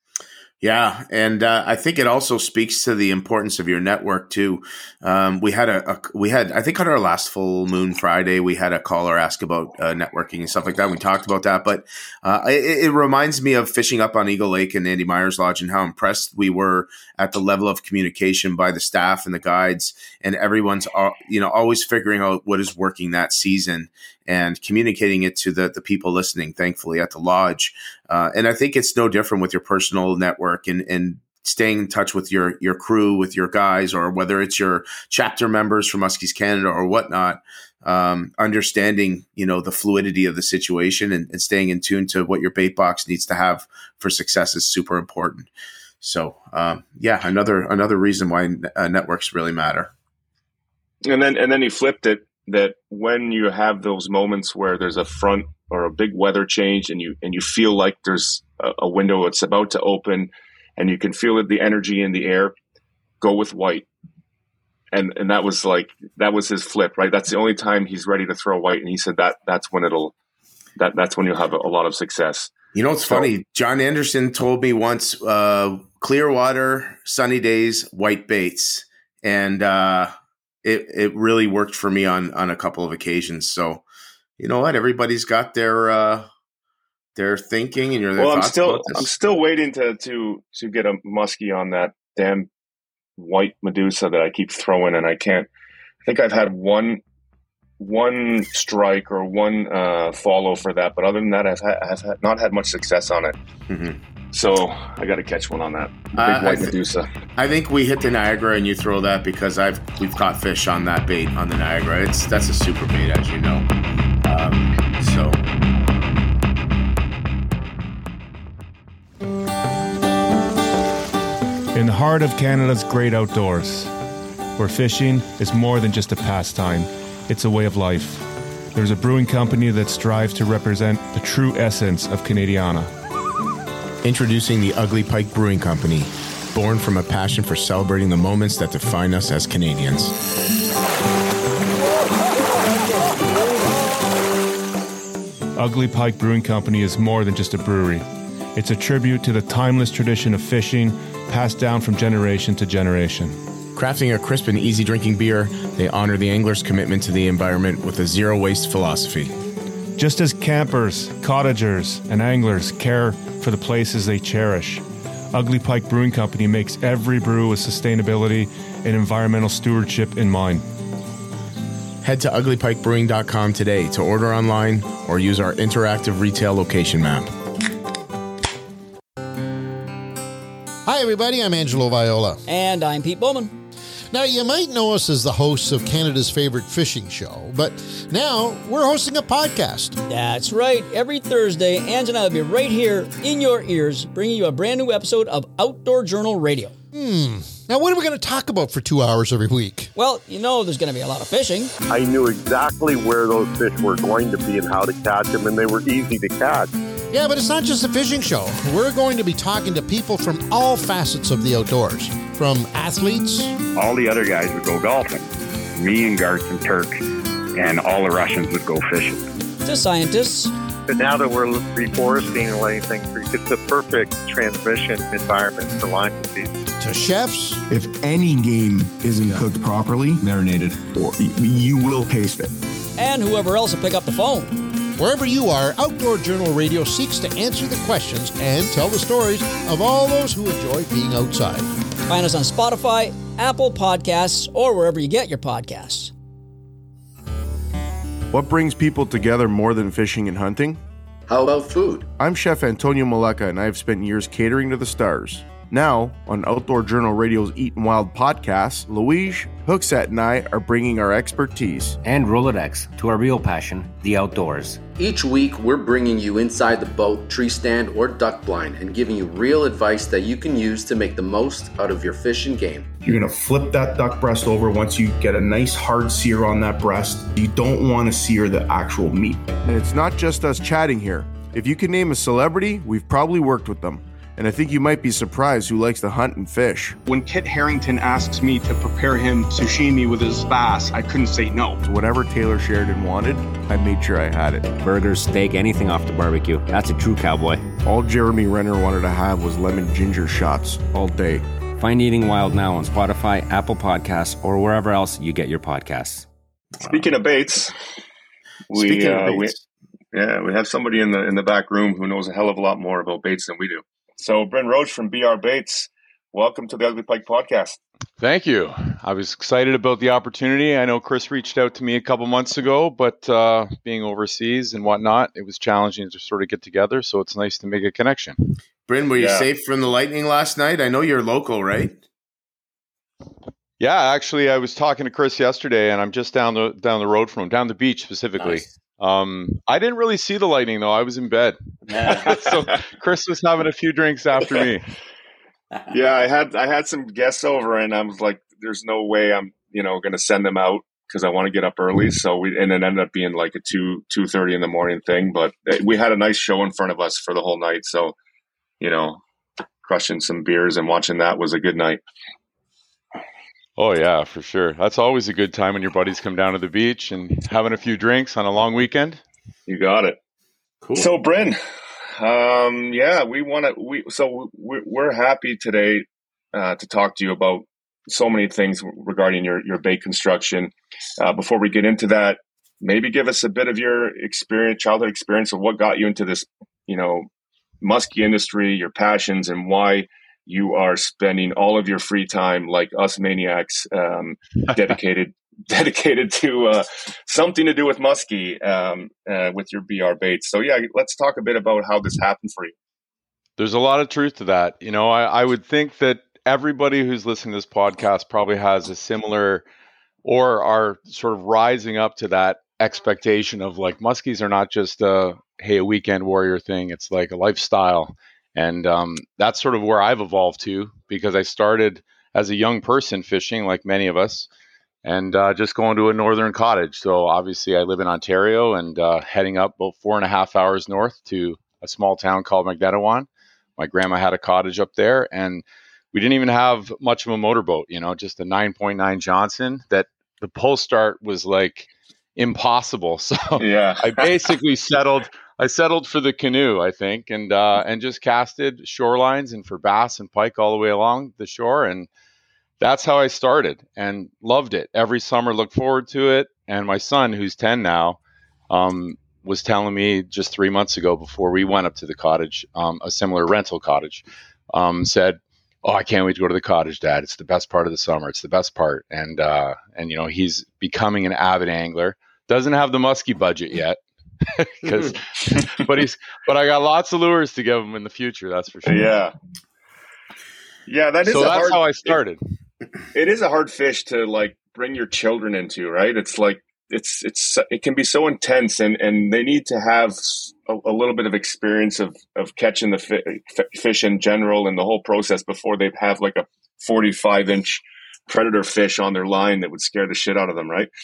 Speaker 1: Yeah, and uh, I think it also speaks to the importance of your network too. Um, we had a, a we had I think on our last Full Moon Friday we had a caller ask about uh, networking and stuff like that. We talked about that, but uh, it, it reminds me of fishing up on Eagle Lake and Andy Myers Lodge and how impressed we were at the level of communication by the staff and the guides, and everyone's you know always figuring out what is working that season and communicating it to the the people listening. Thankfully at the lodge, uh, and I think it's no different with your personal network. And, and staying in touch with your your crew, with your guys, or whether it's your chapter members from Muskies Canada or whatnot, um, understanding, you know, the fluidity of the situation and, and staying in tune to what your bait box needs to have for success is super important. So, um, yeah, another another reason why uh, networks really matter.
Speaker 2: And then and then he flipped it, that when you have those moments where there's a front or a big weather change and you and you feel like there's a, a window it's about to open and you can feel it, the energy in the air, go with white. and and that was like that was his flip, right? That's the only time he's ready to throw white, and he said that that's when it'll that that's when you'll have a, a lot of success.
Speaker 1: You know, it's so funny. John Anderson told me once, uh, clear water, sunny days, white baits, and uh, it it really worked for me on on a couple of occasions. So, you know what? Everybody's got their uh, their thinking and your their
Speaker 2: well, I'm
Speaker 1: thoughts
Speaker 2: still
Speaker 1: about this.
Speaker 2: I'm still waiting to to to get a muskie on that damn white Medusa that I keep throwing, and I can't. I think I've had one. one strike or one uh, follow for that. But other than that, I've, ha- I've had not had much success on it. Mm-hmm. So I got to catch one on that big uh, white I th- Medusa.
Speaker 1: I think we hit the Niagara and you throw that because I've we've caught fish on that bait on the Niagara. It's that's a super bait, as you know. Um, so.
Speaker 4: In the heart of Canada's great outdoors, where fishing is more than just a pastime, it's a way of life. There's a brewing company that strives to represent the true essence of Canadiana.
Speaker 5: Introducing the Ugly Pike Brewing Company, born from a passion for celebrating the moments that define us as Canadians.
Speaker 4: Ugly Pike Brewing Company is more than just a brewery. It's a tribute to the timeless tradition of fishing passed down from generation to generation.
Speaker 5: Crafting a crisp and easy drinking beer, they honor the angler's commitment to the environment with a zero-waste philosophy.
Speaker 4: Just as campers, cottagers, and anglers care for the places they cherish, Ugly Pike Brewing Company makes every brew with sustainability and environmental stewardship in mind.
Speaker 5: Head to ugly pike brewing dot com today to order online or use our interactive retail location map.
Speaker 6: Hi, everybody. I'm Angelo Viola.
Speaker 7: And I'm Pete Bowman.
Speaker 6: Now, you might know us as the hosts of Canada's favorite fishing show, but now we're hosting a podcast.
Speaker 7: That's right. Every Thursday, Ange and I will be right here in your ears, bringing you a brand new episode of Outdoor Journal Radio.
Speaker 6: Hmm. Now, what are we going to talk about for two hours every week?
Speaker 7: Well, you know there's going to be a lot of fishing.
Speaker 8: I knew exactly where those fish were going to be and how to catch them, and they were easy to catch.
Speaker 6: Yeah, but it's not just a fishing show. We're going to be talking to people from all facets of the outdoors, from athletes.
Speaker 9: All the other guys would go golfing. Me and Garth and Turk and all the Russians would go fishing.
Speaker 7: To scientists.
Speaker 8: But now that we're reforesting and letting things free, it's the perfect transmission environment for line disease.
Speaker 6: To chefs.
Speaker 10: If any game isn't cooked properly, marinated, or you will taste it.
Speaker 7: And whoever else will pick up the phone.
Speaker 6: Wherever you are, Outdoor Journal Radio seeks to answer the questions and tell the stories of all those who enjoy being outside.
Speaker 7: Find us on Spotify, Apple Podcasts, or wherever you get your podcasts.
Speaker 11: What brings people together more than fishing and hunting?
Speaker 12: How about food?
Speaker 11: I'm Chef Antonio Maleka, and I have spent years catering to the stars. Now, on Outdoor Journal Radio's Eatin' Wild podcast, Louise, Hookset, and I are bringing our expertise
Speaker 13: and Rolodex to our real passion, the outdoors.
Speaker 12: Each week, we're bringing you inside the boat, tree stand, or duck blind and giving you real advice that you can use to make the most out of your fishing game.
Speaker 14: You're going to flip that duck breast over once you get a nice hard sear on that breast. You don't want to sear the actual meat.
Speaker 11: And it's not just us chatting here. If you can name a celebrity, we've probably worked with them. And I think you might be surprised who likes to hunt and fish.
Speaker 15: When Kit Harington asks me to prepare him sashimi with his bass, I couldn't say no.
Speaker 11: So whatever Taylor Sheridan wanted, I made sure I had it.
Speaker 13: Burgers, steak, anything off the barbecue. That's a true cowboy.
Speaker 11: All Jeremy Renner wanted to have was lemon ginger shots all day.
Speaker 13: Find Eating Wild now on Spotify, Apple Podcasts, or wherever else you get your podcasts.
Speaker 2: Speaking of baits, we,
Speaker 1: Speaking
Speaker 2: uh,
Speaker 1: of baits.
Speaker 2: we yeah, we have somebody in the in the back room who knows a hell of a lot more about baits than we do. So, Bryn Roach from B R Baits, welcome to the Ugly Pike podcast.
Speaker 16: Thank you. I was excited about the opportunity. I know Chris reached out to me a couple months ago, but uh, being overseas and whatnot, it was challenging to sort of get together. So it's nice to make a connection.
Speaker 1: Bryn, were you
Speaker 2: Yeah.
Speaker 1: safe from the lightning last night? I know you're local, right?
Speaker 16: Yeah, actually, I was talking to Chris yesterday, and I'm just down the down the road from him, down the beach specifically.
Speaker 1: Nice.
Speaker 16: Um, I didn't really see the lightning though. I was in bed, so Chris was having a few drinks after me.
Speaker 2: Yeah, I had I had some guests over, and I was like, "There's no way I'm you know going to send them out because I want to get up early." So we and it ended up being like a two two thirty in the morning thing. But we had a nice show in front of us for the whole night. So you know, crushing some beers and watching that was a good night.
Speaker 16: Oh yeah, for sure. That's always a good time when your buddies come down to the beach and having a few drinks on a long weekend.
Speaker 2: You got it.
Speaker 1: Cool.
Speaker 2: So, Bryn, um, yeah, we want to. We so we're, we're happy today uh, to talk to you about so many things regarding your your bait construction. Uh, before we get into that, maybe give us a bit of your experience, childhood experience, of what got you into this, you know, muskie industry, your passions, and why you are spending all of your free time like us maniacs, um, dedicated dedicated to uh, something to do with muskie um, uh, with your B R baits. So yeah, let's talk a bit about how this happened for you.
Speaker 16: There's a lot of truth to that. You know, I, I would think that everybody who's listening to this podcast probably has a similar or are sort of rising up to that expectation of like muskies are not just a, hey, a weekend warrior thing. It's like a lifestyle. And um, that's sort of where I've evolved to, because I started as a young person fishing like many of us, and uh, just going to a northern cottage. So obviously I live in Ontario, and uh, heading up about four and a half hours north to a small town called Magnetawan. My grandma had a cottage up there, and we didn't even have much of a motorboat, you know, just a nine point nine Johnson that the pull start was like impossible. So
Speaker 2: yeah.
Speaker 16: I basically settled, I settled for the canoe, I think, and, uh, and just casted shorelines and for bass and pike all the way along the shore. And that's how I started and loved it. Every summer, looked forward to it. And my son, who's ten now, um, was telling me just three months ago before we went up to the cottage, um, a similar rental cottage, um, said, "Oh, I can't wait to go to the cottage, Dad. It's the best part of the summer. It's the best part." And, uh, and, you know, he's becoming an avid angler, doesn't have the muskie budget yet, because, but he's, but I got lots of lures to give him in the future. That's for sure.
Speaker 2: Yeah. Yeah. That is
Speaker 16: so
Speaker 2: a
Speaker 16: that's
Speaker 2: hard,
Speaker 16: how I started.
Speaker 2: It, it is a hard fish to like bring your children into, right? It's like, it's, it's, it can be so intense, and, and they need to have a, a little bit of experience of, of catching the fi- fish in general and the whole process before they have like a forty-five inch predator fish on their line that would scare the shit out of them. Right.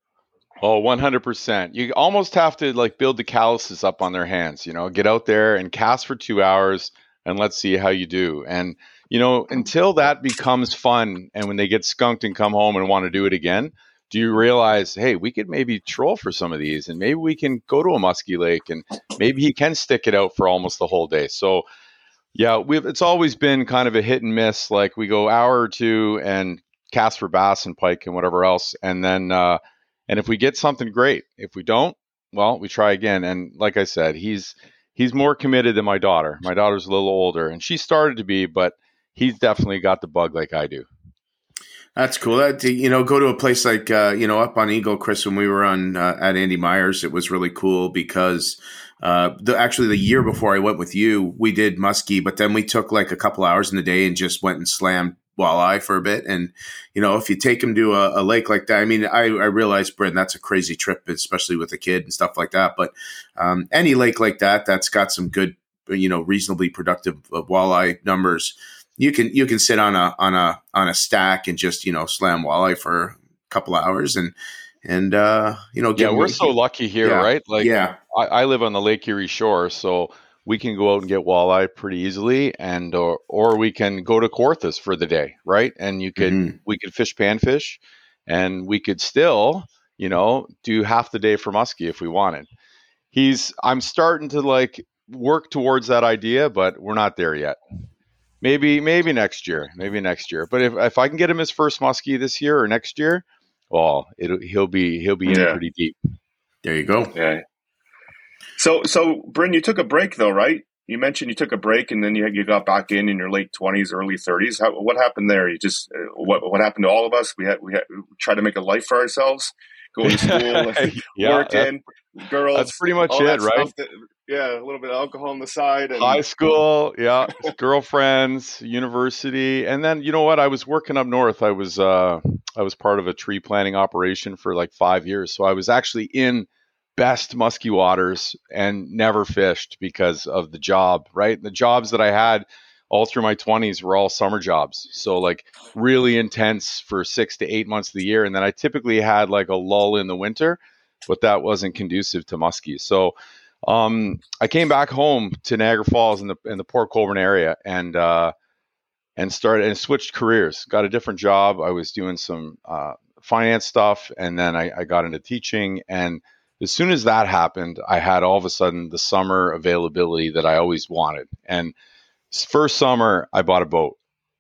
Speaker 16: Oh, one hundred percent. You almost have to like build the calluses up on their hands, you know, get out there and cast for two hours and let's see how you do. And, you know, until that becomes fun, and when they get skunked and come home and want to do it again, do you realize, hey, we could maybe troll for some of these, and maybe we can go to a musky lake, and maybe he can stick it out for almost the whole day. So yeah, we've, it's always been kind of a hit and miss. Like we go hour or two and cast for bass and pike and whatever else. And then, uh, and if we get something, great. If we don't, well, we try again. And like I said, he's, he's more committed than my daughter. My daughter's a little older, and she started to be, but he's definitely got the bug like I do.
Speaker 1: That's cool. That, you know, go to a place like, uh, you know, up on Eagle, Chris, when we were on uh, at Andy Myers, it was really cool because uh, the, actually the year before I went with you, we did muskie, but then we took like a couple hours in the day and just went and slammed walleye for a bit. And, you know, if you take them to a, a lake like that, I mean, I, I realize, Bryn, that's a crazy trip, especially with a kid and stuff like that. But um, any lake like that, that's got some good, you know, reasonably productive uh, walleye numbers. You can you can sit on a on a on a stack and just, you know, slam walleye for a couple hours and and uh, you know,
Speaker 16: yeah, we're so lucky here,
Speaker 1: yeah,
Speaker 16: right? Like,
Speaker 1: yeah,
Speaker 16: I, I live on the Lake Erie shore, so we can go out and get walleye pretty easily, and or or we can go to Kawarthas for the day, right? And you could mm-hmm. we could fish panfish, and we could still, you know, do half the day for muskie if we wanted. He's I'm starting to like work towards that idea, but we're not there yet. Maybe, maybe next year, maybe next year. But if, if I can get him his first muskie this year or next year, well, it'll, he'll be, he'll be in
Speaker 2: yeah.
Speaker 16: pretty deep.
Speaker 1: There you go.
Speaker 2: Yeah. So, so Bryn, you took a break though, right? You mentioned you took a break and then you you got back in in your late twenties, early thirties. How, what happened there? You just, uh, what, what happened to all of us? We had, we had we tried to make a life for ourselves, going to school,
Speaker 16: yeah,
Speaker 2: working, girls.
Speaker 16: That's pretty much it, right?
Speaker 2: That, yeah, a little bit of alcohol on the side. And
Speaker 16: high school, yeah, girlfriends, university, and then you know what? I was working up north. I was uh, I was part of a tree planting operation for like five years, so I was actually in best musky waters and never fished because of the job. Right, the jobs that I had all through my twenties were all summer jobs, so like really intense for six to eight months of the year, and then I typically had like a lull in the winter, but that wasn't conducive to muskie. So. Um, I came back home to Niagara Falls in the in the Port Colborne area, and uh, and started and switched careers, got a different job. I was doing some uh, finance stuff, and then I, I got into teaching. And as soon as that happened, I had all of a sudden the summer availability that I always wanted. And first summer, I bought a boat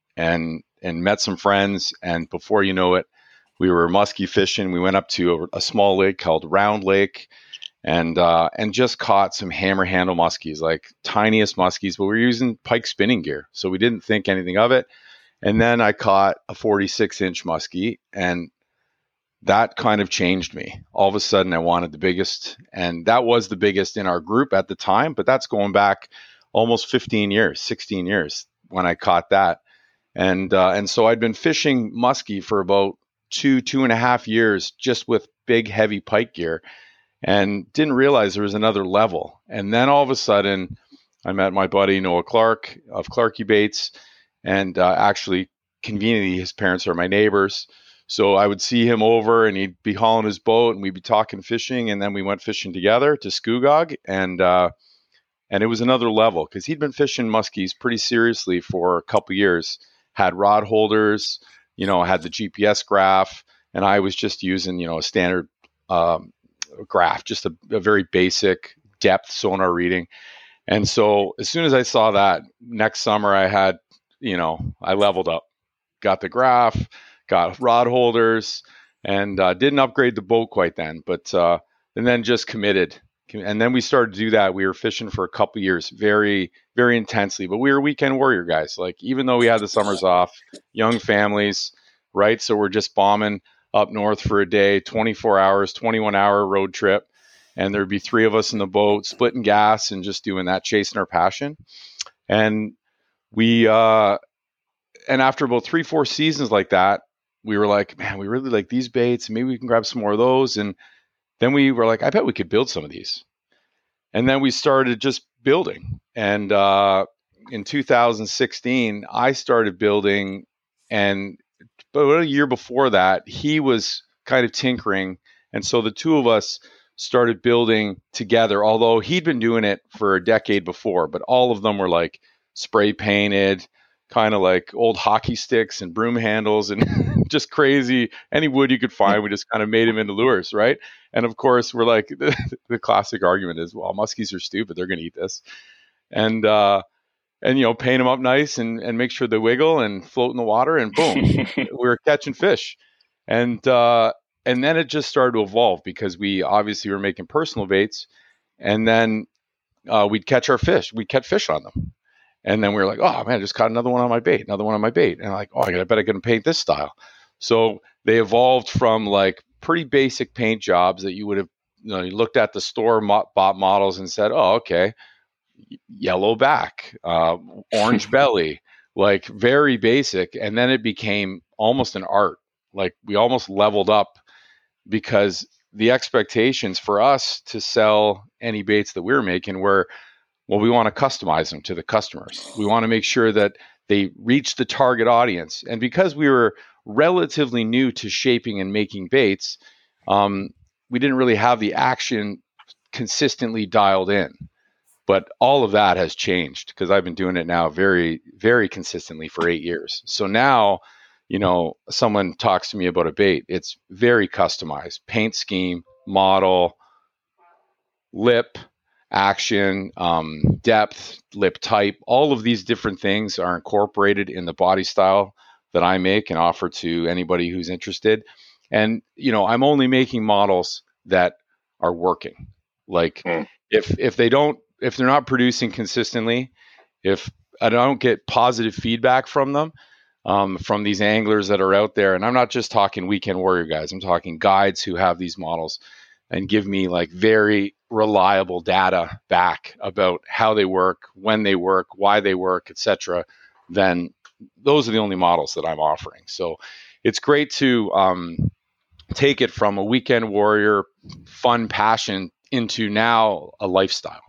Speaker 16: and and met some friends. And before you know it, we were muskie fishing. We went up to a, a small lake called Round Lake, and uh, and just caught some hammer handle muskies, like tiniest muskies, but we were using pike spinning gear, so we didn't think anything of it. And then I caught a forty-six inch muskie, and that kind of changed me. All of a sudden, I wanted the biggest, and that was the biggest in our group at the time. But that's going back almost fifteen years, sixteen years when I caught that, and uh, and so I'd been fishing muskie for about two, two and a half years, just with big, heavy pike gear, and didn't realize there was another level. And then all of a sudden, I met my buddy Noah Clark of Clarky Baits, and uh, actually, conveniently, his parents are my neighbors. So I would see him over, and he'd be hauling his boat, and we'd be talking fishing, and then we went fishing together to Scugog, and uh, and it was another level because he'd been fishing muskies pretty seriously for a couple years, had rod holders, you know, had the G P S graph, and I was just using, you know, a standard um, graph, just a, a very basic depth sonar reading. And so as soon as I saw that, next summer I had, you know, I leveled up, got the graph, got rod holders, and uh, didn't upgrade the boat quite then, but uh, and then just committed. And then we started to do that. We were fishing for a couple years, very, very intensely, but we were weekend warrior guys. Like, even though we had the summers off, young families, right? So we're just bombing up north for a day, twenty-four hours, twenty-one hour road trip. And there'd be three of us in the boat, splitting gas and just doing that, chasing our passion. And we, uh, and after about three, four seasons like that, we were like, man, we really like these baits. Maybe we can grab some more of those. And then we were like, I bet we could build some of these. And then we started just building. And uh, in two thousand sixteen, I started building. And about a year before that, he was kind of tinkering. And so the two of us started building together, although he'd been doing it for a decade before. But all of them were like spray painted, kind of like old hockey sticks and broom handles and just crazy. Any wood you could find, we just kind of made them into lures, right? And of course, we're like, the, the classic argument is, well, muskies are stupid. They're going to eat this. And, uh, and, you know, paint them up nice and, and make sure they wiggle and float in the water, and boom, we were catching fish. And, uh, and then it just started to evolve because we obviously were making personal baits, and then uh, we'd catch our fish. We'd catch fish on them. And then we were like, oh man, I just caught another one on my bait, another one on my bait. And I'm like, oh, I bet I can paint this style. So they evolved from like pretty basic paint jobs that you would have, you know, you looked at the store mo- bought models and said, oh, okay, yellow back, uh, orange belly, like very basic. And then it became almost an art. Like we almost leveled up because the expectations for us to sell any baits that we were making were, well, we want to customize them to the customers. We want to make sure that they reach the target audience. And because we were relatively new to shaping and making baits, um, we didn't really have the action consistently dialed in. But all of that has changed because I've been doing it now very, very consistently for eight years. So now, you know, someone talks to me about a bait, it's very customized. Paint scheme, model, lip, action, um, depth, lip type, all of these different things are incorporated in the body style that I make and offer to anybody who's interested. And, you know, I'm only making models that are working. Like mm. if, if they don't, if they're not producing consistently, if I don't get positive feedback from them, um, from these anglers that are out there, and I'm not just talking weekend warrior guys, I'm talking guides who have these models and give me like very reliable data back about how they work, when they work, why they work, et cetera, then those are the only models that I'm offering. So it's great to um, take it from a weekend warrior fun passion into now a lifestyle.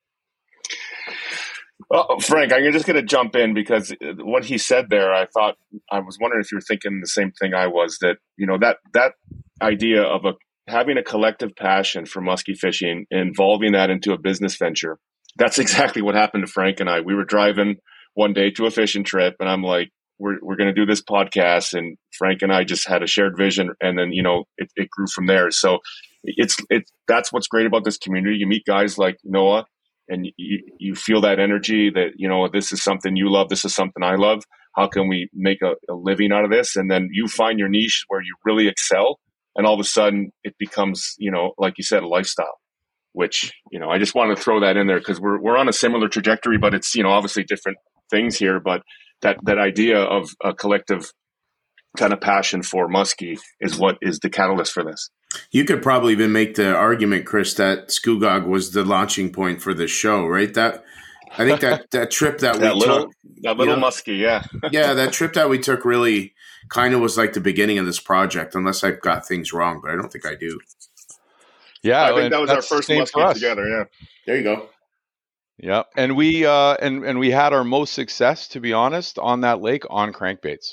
Speaker 2: Well, Frank, I'm just going to jump in because what he said there, I thought, I was wondering if you were thinking the same thing I was, that, you know, that, that idea of a, having a collective passion for muskie fishing, involving that into a business venture. That's exactly what happened to Frank and I. We were driving one day to a fishing trip, and I'm like, we're we're going to do this podcast, and Frank and I just had a shared vision, and then you know it, it grew from there. So it's it's that's what's great about this community. You meet guys like Noah, and you you feel that energy that you know this is something you love, this is something I love. How can we make a, a living out of this? And then you find your niche where you really excel, and all of a sudden it becomes you know like you said a lifestyle. Which you know I just wanted to throw that in there because we're we're on a similar trajectory, but it's you know obviously different things here, but. That that idea of a collective kind of passion for muskie is what is the catalyst for this.
Speaker 1: You could probably even make the argument, Chris, that Scugog was the launching point for this show, right? That I think that, that trip that,
Speaker 2: that
Speaker 1: we
Speaker 2: little,
Speaker 1: took,
Speaker 2: that little
Speaker 1: you know,
Speaker 2: muskie, yeah,
Speaker 1: yeah, that trip that we took really kind of was like the beginning of this project, unless I've got things wrong, but I don't think I do.
Speaker 16: Yeah,
Speaker 2: I think that was our first muskie together. Yeah,
Speaker 1: there you go.
Speaker 16: Yeah, and we uh, and and we had our most success, to be honest, on that lake on crankbaits,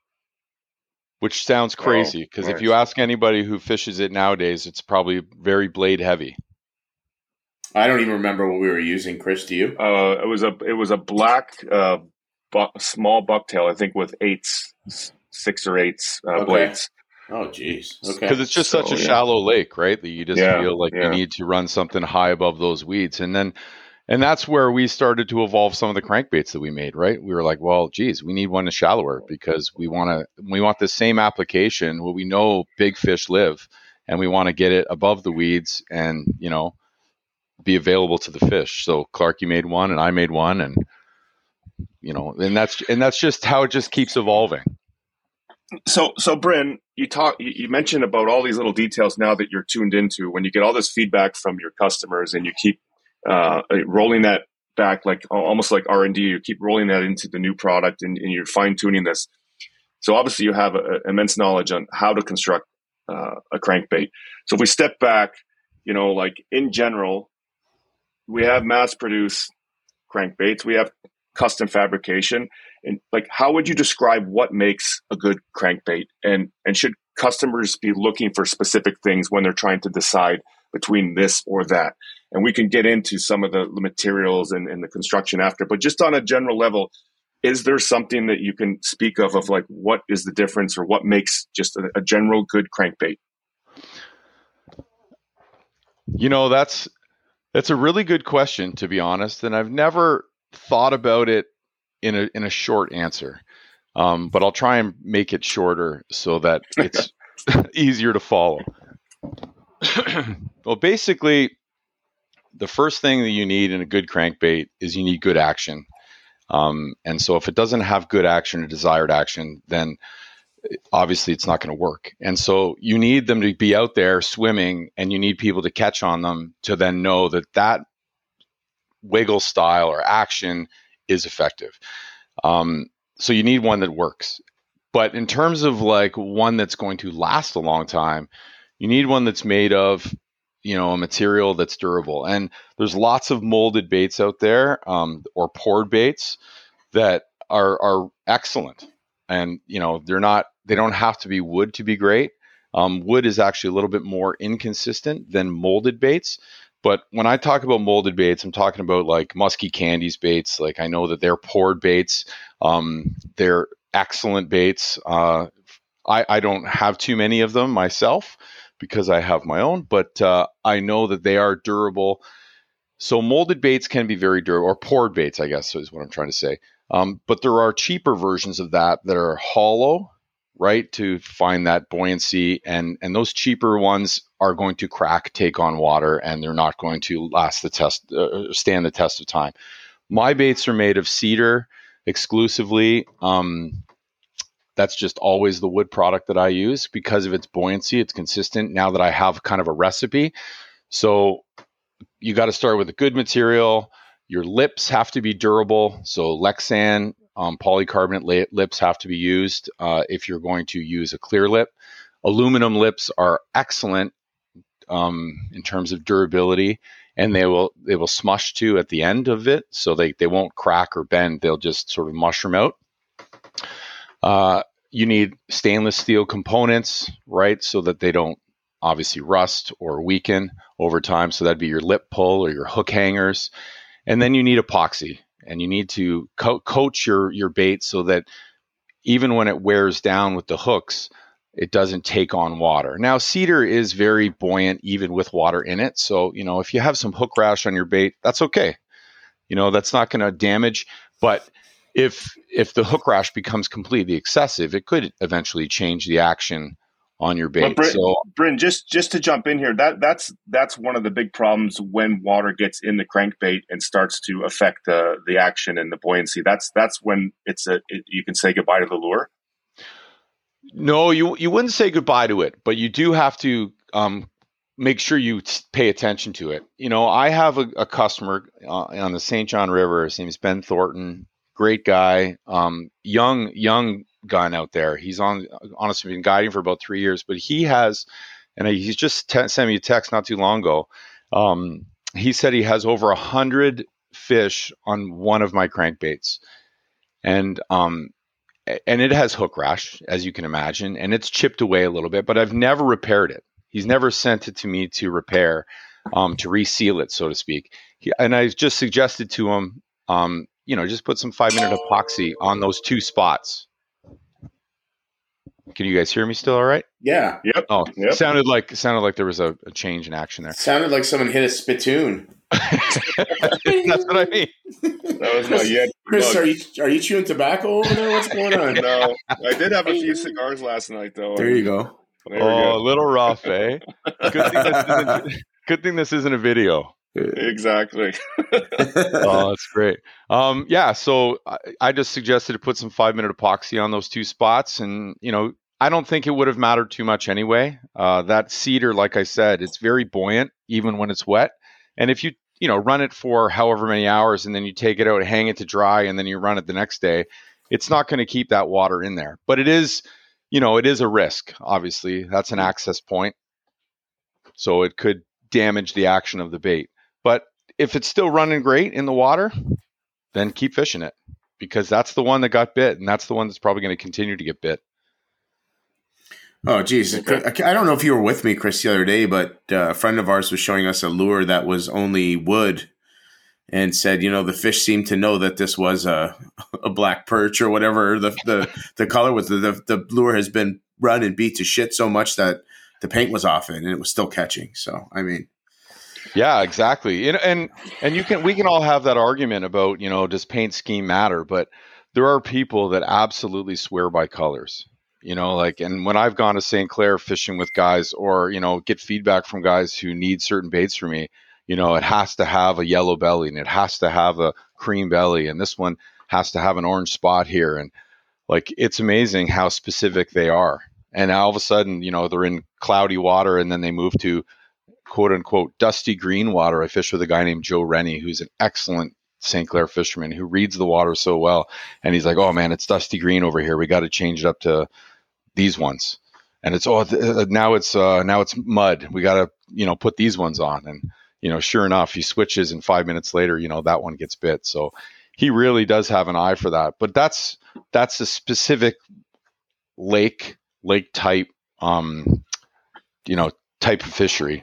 Speaker 16: which sounds crazy because oh, if you ask anybody who fishes it nowadays, it's probably very blade heavy.
Speaker 1: I don't even remember what we were using, Chris. Do you?
Speaker 2: Uh, it was a it was a black uh, bu- small bucktail, I think, with eights, six or eights uh,
Speaker 1: okay.
Speaker 2: blades.
Speaker 1: Oh, geez. Okay.
Speaker 16: Because it's just
Speaker 2: so,
Speaker 16: such a
Speaker 2: yeah.
Speaker 16: shallow lake, right? That you just
Speaker 2: yeah,
Speaker 16: feel like
Speaker 2: yeah.
Speaker 16: you need to run something high above those weeds, and then. And that's where we started to evolve some of the crankbaits that we made, right? We were like, well, geez, we need one that's shallower because we want to, we want the same application where we know big fish live and we want to get it above the weeds and, you know, be available to the fish. So Clarky made one and I made one and, you know, and that's, and that's just how it just keeps evolving.
Speaker 2: So, so Bryn, you talk, you mentioned about all these little details now that you're tuned into when you get all this feedback from your customers and you keep, uh, rolling that back, like almost like R and D, you keep rolling that into the new product and, and you're fine tuning this. So obviously you have a, a immense knowledge on how to construct uh, a crankbait. So if we step back, you know, like in general, we have mass produced crankbaits, we have custom fabrication, and like, how would you describe what makes a good crankbait? And, and should customers be looking for specific things when they're trying to decide between this or that? And we can get into some of the materials and, and the construction after, but just on a general level, is there something that you can speak of, of like, what is the difference or what makes just a, a general good crankbait?
Speaker 16: You know, that's, that's a really good question, to be honest. And I've never thought about it in a, in a short answer. Um, but I'll try and make it shorter so that it's easier to follow. Well, basically, the first thing that you need in a good crankbait is you need good action. Um, and so if it doesn't have good action or desired action, then obviously it's not going to work. And so you need them to be out there swimming and you need people to catch on them to then know that that wiggle style or action is effective. Um, so you need one that works. But in terms of like one that's going to last a long time, you need one that's made of, you know, a material that's durable. And there's lots of molded baits out there, um, or poured baits that are are excellent. And, you know, they're not, they don't have to be wood to be great. Um, wood is actually a little bit more inconsistent than molded baits. But when I talk about molded baits, I'm talking about like Muskie Candies baits. Like I know that they're poured baits. Um, they're excellent baits. Uh, I, I don't have too many of them myself, because I have my own, but uh, I know that they are durable. So molded baits can be very durable, or poured baits, I guess is what I'm trying to say. Um, but there are cheaper versions of that that are hollow, right, to find that buoyancy. And, and those cheaper ones are going to crack, take on water, and they're not going to last the test, uh, stand the test of time. My baits are made of cedar exclusively. Um, That's just always the wood product that I use because of its buoyancy. It's consistent now that I have kind of a recipe. So you got to start with a good material. Your lips have to be durable. So Lexan um, polycarbonate lips have to be used uh, if you're going to use a clear lip. Aluminum lips are excellent um, in terms of durability, and they will they will smush too at the end of it. So they, they won't crack or bend. They'll just sort of mushroom out. Uh, you need stainless steel components, right? So that they don't obviously rust or weaken over time. So that'd be your lip pull or your hook hangers. And then you need epoxy. and you need to co- coach your your bait so that even when it wears down with the hooks, it doesn't take on water. Now, cedar is very buoyant even with water in it. So, you know, if you have some hook rash on your bait, that's okay. You know, that's not going to damage. But if if the hook rash becomes completely excessive, it could eventually change the action on your bait.
Speaker 2: But Bryn,
Speaker 16: so,
Speaker 2: Bryn, just just to jump in here, that that's that's one of the big problems when water gets in the crankbait and starts to affect the the action and the buoyancy. That's that's when it's a it, you can say goodbye to the lure.
Speaker 16: No, you you wouldn't say goodbye to it, but you do have to um, make sure you t- pay attention to it. You know, I have a, a customer uh, on the Saint John River. His name is Ben Thornton. Great guy, um, young young gun out there. He's on honestly been guiding for about three years, but he has, and he's just te- sent me a text not too long ago. Um, he said he has over a hundred fish on one of my crankbaits, and um, and it has hook rash, as you can imagine, and it's chipped away a little bit, but I've never repaired it. He's never sent it to me to repair, um, to reseal it, so to speak. He, and I just suggested to him, um, you know, just put some five minute epoxy on those two spots. Can you guys hear me still all right?
Speaker 1: Yeah.
Speaker 2: Yep.
Speaker 16: Oh,
Speaker 2: yep.
Speaker 16: sounded like sounded like there was a, a change in action there.
Speaker 1: Sounded like someone hit a spittoon.
Speaker 16: That's what I mean.
Speaker 2: That was my yet.
Speaker 1: Chris, are you are you chewing tobacco over there? What's going on?
Speaker 2: No, I did have a few cigars last night, though.
Speaker 1: There you go.
Speaker 2: There
Speaker 16: oh,
Speaker 2: go.
Speaker 16: a little rough, eh? Good thing this isn't, good thing this isn't a video.
Speaker 2: Exactly.
Speaker 16: Oh, that's great. Um, yeah, so I, I just suggested to put some five minute epoxy on those two spots, and you know, I don't think it would have mattered too much anyway. Uh, that cedar, like I said, it's very buoyant even when it's wet, and if you you know run it for however many hours and then you take it out, hang it to dry, and then you run it the next day, it's not going to keep that water in there. But it is, you know, it is a risk. Obviously, that's an access point, so it could damage the action of the bait. But if it's still running great in the water, then keep fishing it, because that's the one that got bit, and that's the one that's probably going to continue to get bit.
Speaker 1: Oh, geez. I don't know if you were with me, Chris, the other day, but uh, a friend of ours was showing us a lure that was only wood and said, you know, the fish seemed to know that this was a, a black perch or whatever the the, the color was. The, the, the lure has been run and beat to shit so much that the paint was off it and it was still catching. So, I mean...
Speaker 16: Yeah, exactly. And, and and you can we can all have that argument about, you know, does paint scheme matter? But there are people that absolutely swear by colors. You know, like, and when I've gone to Saint Clair fishing with guys, or, you know, get feedback from guys who need certain baits from me, you know, it has to have a yellow belly and it has to have a cream belly, and this one has to have an orange spot here. And like, it's amazing how specific they are. And all of a sudden, you know, they're in cloudy water and then they move to quote unquote dusty green water. I fished with a guy named Joe Rennie, who's an excellent Saint Clair fisherman who reads the water so well. And he's like, oh man, it's dusty green over here. We got to change it up to these ones. And it's, oh, th- now it's, uh, now it's mud. We got to, you know, put these ones on. And, you know, sure enough, he switches and five minutes later, you know, that one gets bit. So he really does have an eye for that. But that's, that's a specific lake, lake type, um, you know, type of fishery.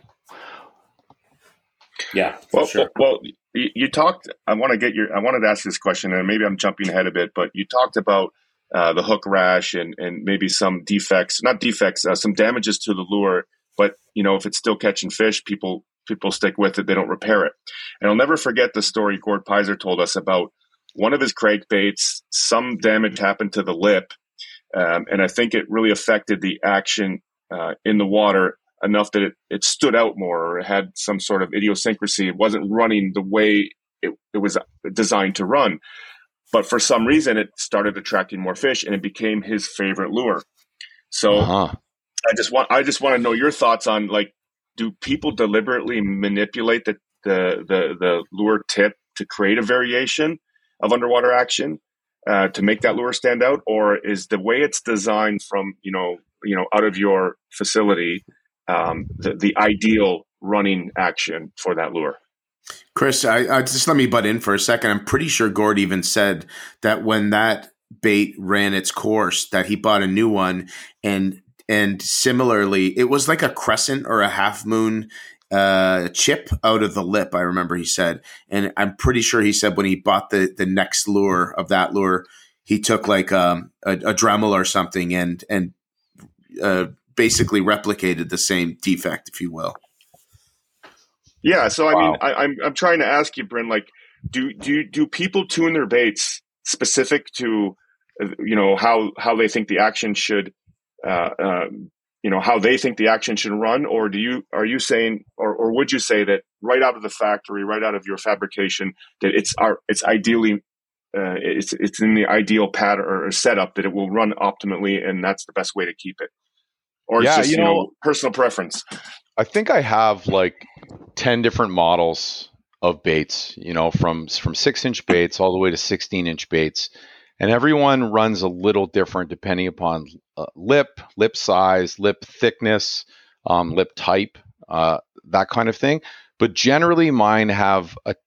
Speaker 1: Yeah,
Speaker 2: well,
Speaker 1: sure.
Speaker 2: well, you, you talked. I want to get your. I wanted to ask this question, and maybe I'm jumping ahead a bit, but you talked about uh, the hook rash and and maybe some defects, not defects, uh, some damages to the lure. But you know, if it's still catching fish, people people stick with it. They don't repair it. And I'll never forget the story Gord Pizer told us about one of his crankbaits. Some damage happened to the lip, um, and I think it really affected the action uh, in the water enough that it, it stood out more, or it had some sort of idiosyncrasy. It wasn't running the way it, it was designed to run. But for some reason, it started attracting more fish, and it became his favorite lure. So uh-huh. I just want I just want to know your thoughts on, like, do people deliberately manipulate the, the, the, the lure tip to create a variation of underwater action uh, to make that lure stand out? Or is the way it's designed from, you know, you know, out of your facility, Um, the, the ideal running action for that lure?
Speaker 1: Chris, I, I just let me butt in for a second. I'm pretty sure Gord even said that when that bait ran its course, that he bought a new one, and and similarly, it was like a crescent or a half moon uh, chip out of the lip. I remember he said, and I'm pretty sure he said when he bought the the next lure of that lure, he took like um, a, a Dremel or something and and uh, basically replicated the same defect, if you will.
Speaker 2: Yeah. So I
Speaker 16: Wow.
Speaker 2: mean, I, I'm I'm trying to ask you, Bryn, like, do do do people tune their baits specific to, uh, you know, how how they think the action should, uh, uh, you know, how they think the action should run, or do you are you saying, or or would you say that right out of the factory, right out of your fabrication, that it's our it's ideally uh, it's it's in the ideal pattern or setup that it will run optimally, and that's the best way to keep it, or
Speaker 16: Yeah,
Speaker 2: it's just
Speaker 16: you
Speaker 2: you know,
Speaker 16: know-
Speaker 2: personal preference.
Speaker 16: I think I have like ten different models of baits, you know, from from six inch baits all the way to sixteen inch baits. And everyone runs a little different depending upon uh, lip, lip size, lip thickness, um, lip type, uh, that kind of thing. But generally mine have a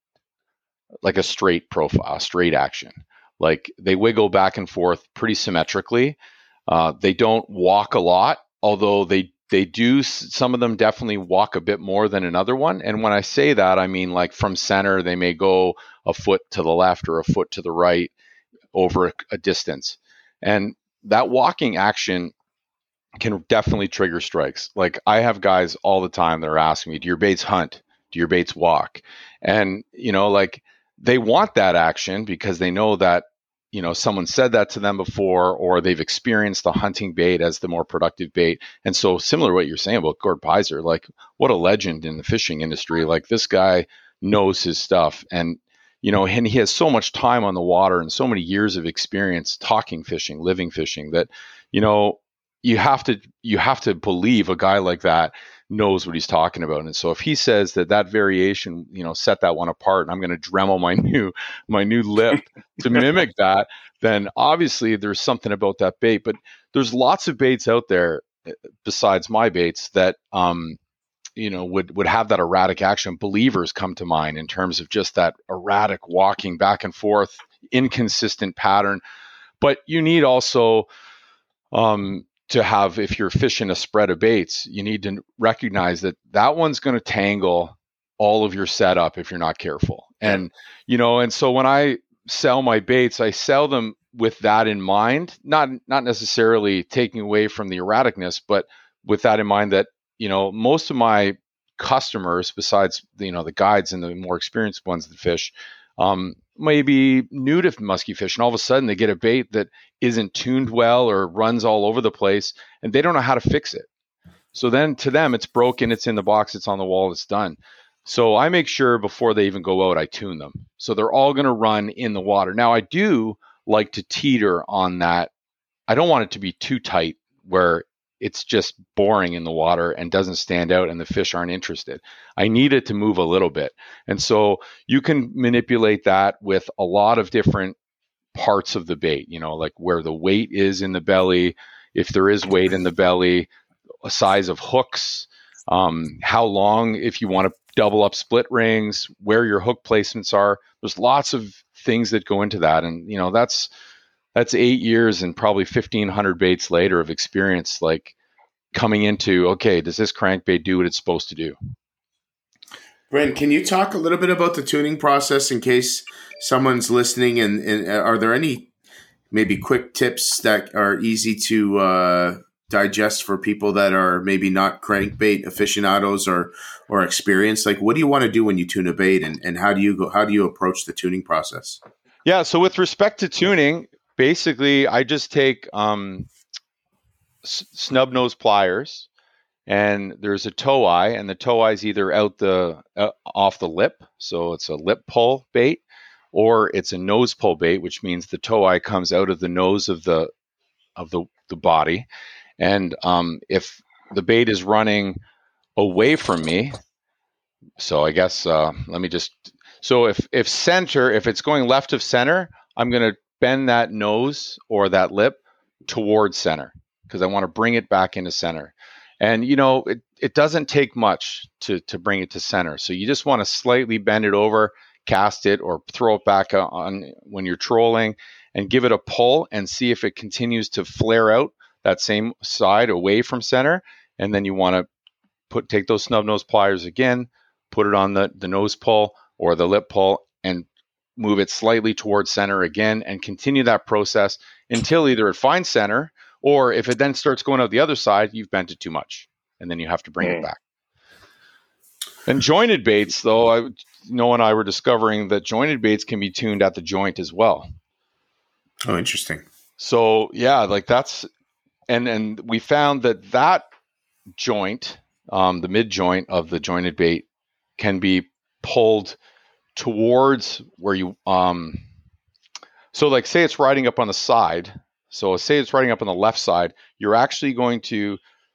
Speaker 16: like a straight profile, a straight action. Like they wiggle back and forth pretty symmetrically. Uh, they don't walk a lot, although they They do, some of them definitely walk a bit more than another one. And when I say that, I mean like from center, they may go a foot to the left or a foot to the right over a, a distance. And that walking action can definitely trigger strikes. Like I have guys all the time that are asking me, do your baits hunt? Do your baits walk? And, you know, like they want that action because they know that, you know, someone said that to them before, or they've experienced the hunting bait as the more productive bait. And so similar to what you're saying about Gord Pizer, like what a legend in the fishing industry. Like this guy knows his stuff, and, you know, and he has so much time on the water and so many years of experience talking fishing, living fishing, that, you know, you have to, you have to believe a guy like that knows what he's talking about. And so if he says that that variation, you know, set that one apart, and I'm going to Dremel my new, my new lip to mimic that, then obviously there's something about that bait. But there's lots of baits out there besides my baits that, um, you know, would, would have that erratic action. Believers come to mind in terms of just that erratic walking back and forth, inconsistent pattern. But you need also, um, to have, if you're fishing a spread of baits, you need to recognize that that one's going to tangle all of your setup if you're not careful. And, you know, and so when I sell my baits, I sell them with that in mind, not, not necessarily taking away from the erraticness, but with that in mind that, you know, most of my customers, besides, you know, the guides and the more experienced ones that fish, um, maybe new to musky fish, and all of a sudden they get a bait that isn't tuned well or runs all over the place, and they don't know how to fix it. So then to them, it's broken, it's in the box, it's on the wall, it's done. So I make sure before they even go out, I tune them. So they're all going to run in the water. Now I do like to teeter on that. I don't want it to be too tight where it's just boring in the water and doesn't stand out and the fish aren't interested. I need it to move a little bit. And so you can manipulate that with a lot of different parts of the bait, you know, like where the weight is in the belly, if there is weight in the belly, a size of hooks, um, how long, if you want to double up split rings, where your hook placements are. There's lots of things that go into that. And, you know, that's, that's eight years and probably fifteen hundred baits later of experience, like coming into, okay, does this crankbait do what it's supposed to do?
Speaker 1: Bryn, can you talk a little bit about the tuning process in case someone's listening? And, and are there any maybe quick tips that are easy to uh, digest for people that are maybe not crankbait aficionados or or experienced? Like, what do you want to do when you tune a bait, and, and how do you go? How do you approach the tuning process?
Speaker 16: Yeah, so with respect to tuning, basically, I just take um, s- snub nose pliers, and there's a toe eye, and the toe eye is either out the uh, off the lip, so it's a lip pull bait, or it's a nose pull bait, which means the toe eye comes out of the nose of the of the the body, and um, if the bait is running away from me, so I guess uh, let me just so if if center, if it's going left of center, I'm going to bend that nose or that lip towards center because I want to bring it back into center. And, you know, it, it doesn't take much to, to bring it to center. So you just want to slightly bend it over, cast it, or throw it back on when you're trolling and give it a pull and see if it continues to flare out that same side away from center. And then you want to put take those snub nose pliers again, put it on the, the nose pull or the lip pull, and move it slightly towards center again, and continue that process until either it finds center, or if it then starts going out the other side, you've bent it too much, and then you have to bring mm. it back. And jointed baits, though, I, Noah and I were discovering that jointed baits can be tuned at the joint as well.
Speaker 1: Oh, interesting.
Speaker 16: So yeah, like that's, and and we found that that joint, um, the mid joint of the jointed bait, can be pulled towards where you, um, so like say it's riding up on the side. So say it's riding up on the left side, you're actually going to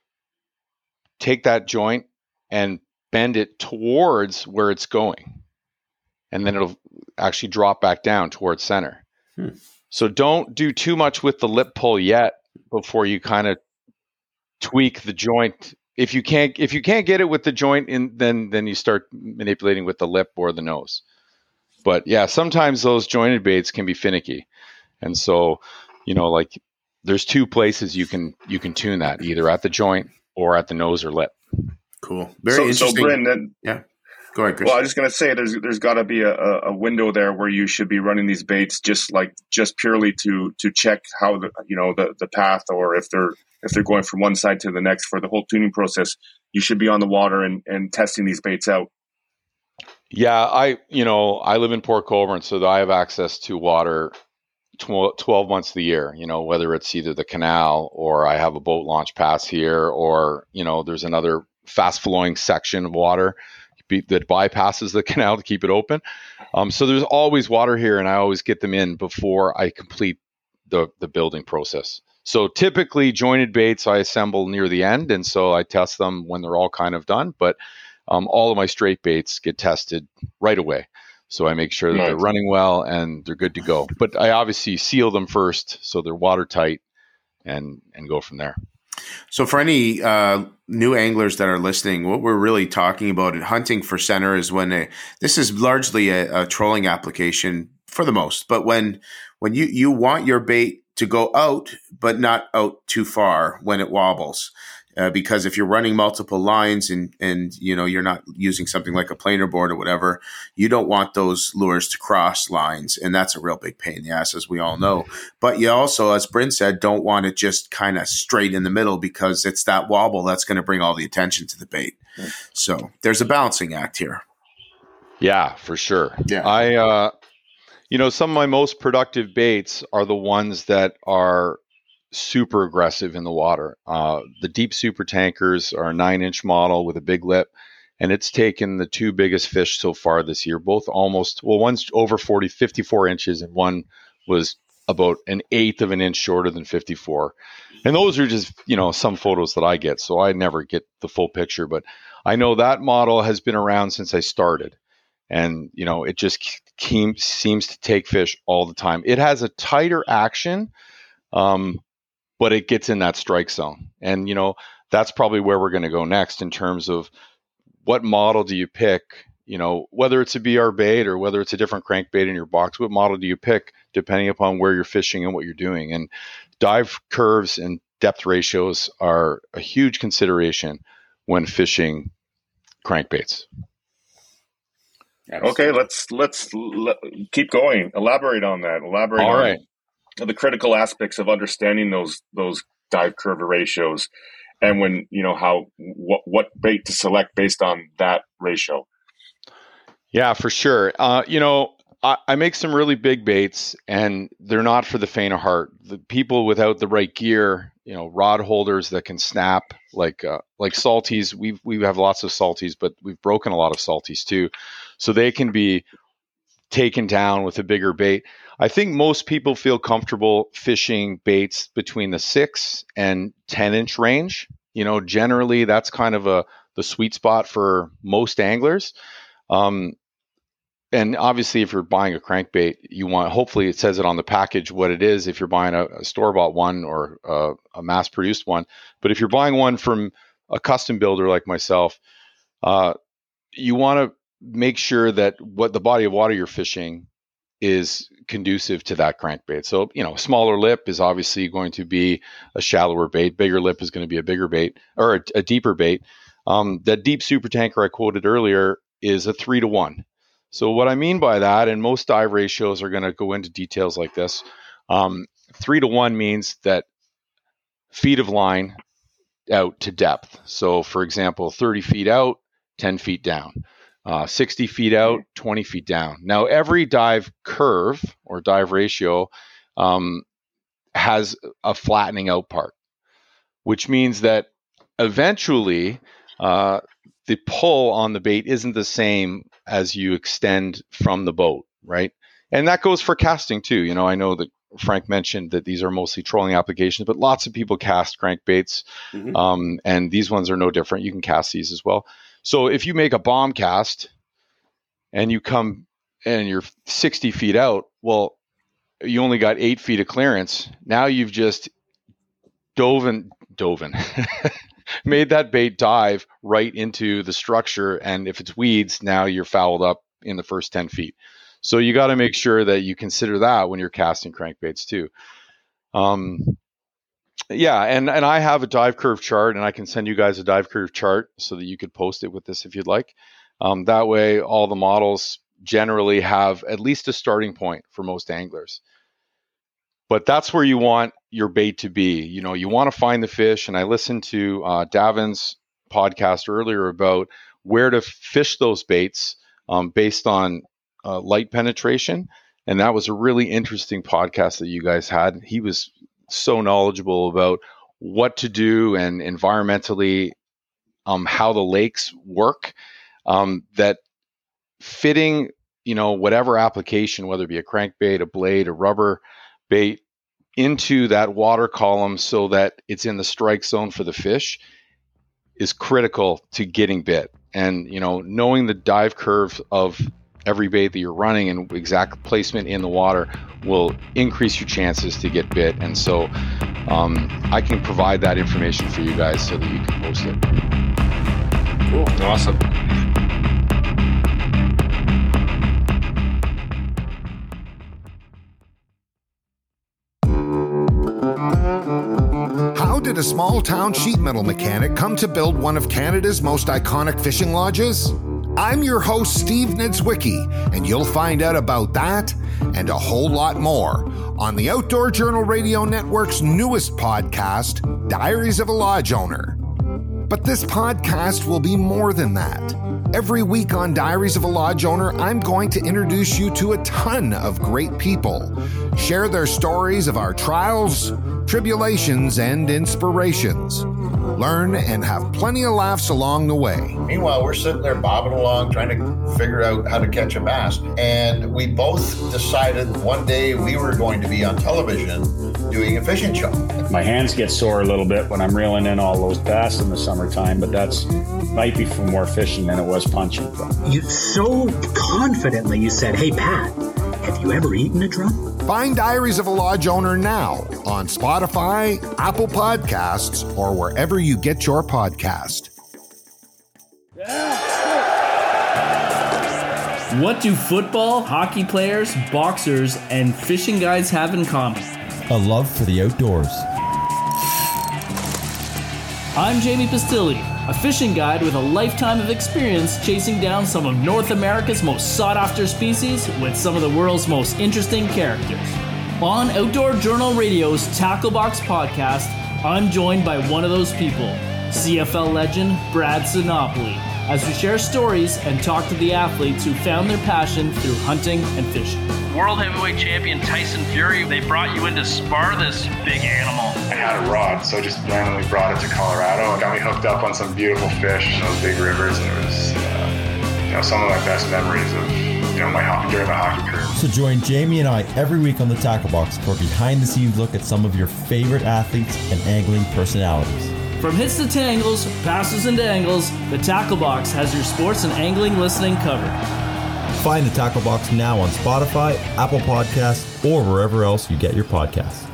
Speaker 16: take that joint and bend it towards where it's going. And then it'll actually drop back down towards center. Hmm. So don't do too much with the lip pull yet before you kind of tweak the joint. If you can't, if you can't get it with the joint in, then, then you start manipulating with the lip or the nose. But yeah, sometimes those jointed baits can be finicky. And so, you know, like there's two places you can, you can tune that, either at the joint or at the nose or lip.
Speaker 1: Cool. Very
Speaker 2: so,
Speaker 1: interesting.
Speaker 2: So Bryn,
Speaker 1: yeah. Go ahead, Chris.
Speaker 2: Well, I was just going to say there's there's got to be a, a window there where you should be running these baits just like just purely to to check how the you know the, the path, or if they're if they're going from one side to the next for the whole tuning process. You should be on the water and, and testing these baits out.
Speaker 16: Yeah, I you know I live in Port Colborne, so I have access to water twelve months of the year. You know, whether it's either the canal or I have a boat launch pass here, or you know there's another fast flowing section of water that bypasses the canal to keep it open. Um, so there's always water here, and I always get them in before I complete the, the building process. So typically jointed baits I assemble near the end, and so I test them when they're all kind of done. But um, all of my straight baits get tested right away. So I make sure that nice. They're running well and they're good to go. But I obviously seal them first so they're watertight, and and go from there.
Speaker 1: So for any uh, new anglers that are listening, what we're really talking about in hunting for center is when a, this is largely a, a trolling application for the most, but when when you, you want your bait to go out, but not out too far when it wobbles. Uh, because if you're running multiple lines and, and, you know, you're not using something like a planer board or whatever, you don't want those lures to cross lines. And that's a real big pain in the ass, as we all know. But you also, as Bryn said, don't want it just kind of straight in the middle, because it's that wobble that's going to bring all the attention to the bait. So there's a balancing act here.
Speaker 16: Yeah, for sure.
Speaker 1: Yeah.
Speaker 16: I, uh, you know, some of my most productive baits are the ones that are super aggressive in the water. Uh, the deep super tankers are a nine inch model with a big lip, and it's taken the two biggest fish so far this year, both almost, well, one's over forty, fifty-four inches, and one was about an eighth of an inch shorter than fifty-four. And those are just, you know, some photos that I get, so I never get the full picture, but I know that model has been around since I started. And, you know, it just ke- seems to take fish all the time. It has a tighter action, um, but it gets in that strike zone. And, you know, that's probably where we're going to go next in terms of what model do you pick, you know, whether it's a B R bait or whether it's a different crankbait in your box, what model do you pick depending upon where you're fishing and what you're doing. And dive curves and depth ratios are a huge consideration when fishing crankbaits.
Speaker 2: Okay, let's let's let, keep going. Elaborate on that. Elaborate
Speaker 16: All
Speaker 2: on
Speaker 16: right.
Speaker 2: the critical aspects of understanding those those dive curve ratios, and when you know how what what bait to select based on that ratio.
Speaker 16: Yeah, for sure. Uh, you know, I, I make some really big baits, and they're not for the faint of heart. The people without the right gear, you know, rod holders that can snap, like uh, like salties. We've we have lots of salties, but we've broken a lot of salties too, so they can be taken down with a bigger bait. I think most people feel comfortable fishing baits between the six and ten inch range. You know, generally that's kind of a the sweet spot for most anglers. Um, and obviously, if you're buying a crankbait, you want, hopefully it says it on the package what it is. If you're buying a, a store-bought one or a, a mass-produced one, but if you're buying one from a custom builder like myself, uh, you want to make sure that what the body of water you're fishing is conducive to that crankbait. So, you know, smaller lip is obviously going to be a shallower bait. Bigger lip is going to be a bigger bait or a, a deeper bait. Um, that deep super tanker I quoted earlier is a three to one. So what I mean by that, and most dive ratios are going to go into details like this, um, three to one means that feet of line out to depth. So for example, thirty feet out, ten feet down, uh, sixty feet out, twenty feet down. Now every dive curve or dive ratio um, has a flattening out part, which means that eventually uh, the pull on the bait isn't the same as you extend from the boat, right? And that goes for casting too. You know, I know that Frank mentioned that these are mostly trolling applications, but lots of people cast crankbaits, mm-hmm. um, and these ones are no different. You can cast these as well. So if you make a bomb cast and you come and you're sixty feet out, well, you only got eight feet of clearance. Now you've just dove and dove in. made that bait dive right into the structure. And if it's weeds, now you're fouled up in the first ten feet. So you got to make sure that you consider that when you're casting crankbaits too. Um, yeah, and, and I have a dive curve chart, and I can send you guys a dive curve chart so that you could post it with this if you'd like. Um, that way, all the models generally have at least a starting point for most anglers. But that's where you want your bait to be. You know, you want to find the fish. And I listened to uh, Davin's podcast earlier about where to fish those baits um, based on uh, light penetration. And that was a really interesting podcast that you guys had. He was so knowledgeable about what to do and environmentally um, how the lakes work, um, that fitting, you know, whatever application, whether it be a crankbait, a blade, a rubber bait, into that water column so that it's in the strike zone for the fish is critical to getting bit. And, you know, knowing the dive curve of every bait that you're running and exact placement in the water will increase your chances to get bit. And so um, I can provide that information for you guys so that you can post it.
Speaker 2: Cool. Awesome.
Speaker 17: How did a small-town sheet metal mechanic come to build one of Canada's most iconic fishing lodges? I'm your host, Steve Niedzwiecki, and you'll find out about that and a whole lot more on the Outdoor Journal Radio Network's newest podcast, Diaries of a Lodge Owner. But this podcast will be more than that. Every week on Diaries of a Lodge Owner, I'm going to introduce you to a ton of great people, share their stories of our trials, tribulations, and inspirations. Learn and have plenty of laughs along the way.
Speaker 6: Meanwhile, we're sitting there bobbing along, trying to figure out how to catch a bass. And we both decided one day we were going to be on television doing a fishing show.
Speaker 18: My hands get sore a little bit when I'm reeling in all those bass in the summertime, but that's might be for more fishing than it was punching.
Speaker 19: You so confidently you said, "Hey, Pat, have you ever eaten a drum?"
Speaker 17: Find Diaries of a Lodge Owner now on Spotify, Apple Podcasts, or wherever you get your podcast.
Speaker 20: What do football, hockey players, boxers, and fishing guys have in common?
Speaker 21: A love for the outdoors.
Speaker 20: I'm Jamie Pastilli, a fishing guide with a lifetime of experience chasing down some of North America's most sought-after species with some of the world's most interesting characters. On Outdoor Journal Radio's Tacklebox podcast, I'm joined by one of those people, C F L legend Brad Sinopoli, as we share stories and talk to the athletes who found their passion through hunting and fishing. World heavyweight champion Tyson Fury, they brought you in to spar this big animal.
Speaker 22: I had a rod, so I just randomly brought it to Colorado and got me hooked up on some beautiful fish in those big rivers, and it was uh, you know, some of my best memories of you know my hockey during my hockey career.
Speaker 21: So join Jamie and I every week on the Tacklebox for a behind-the-scenes look at some of your favorite athletes and angling personalities.
Speaker 20: From hits to tangles, passes and dangles, the Tacklebox has your sports and angling listening covered.
Speaker 21: Find the Tacklebox now on Spotify, Apple Podcasts, or wherever else you get your podcasts.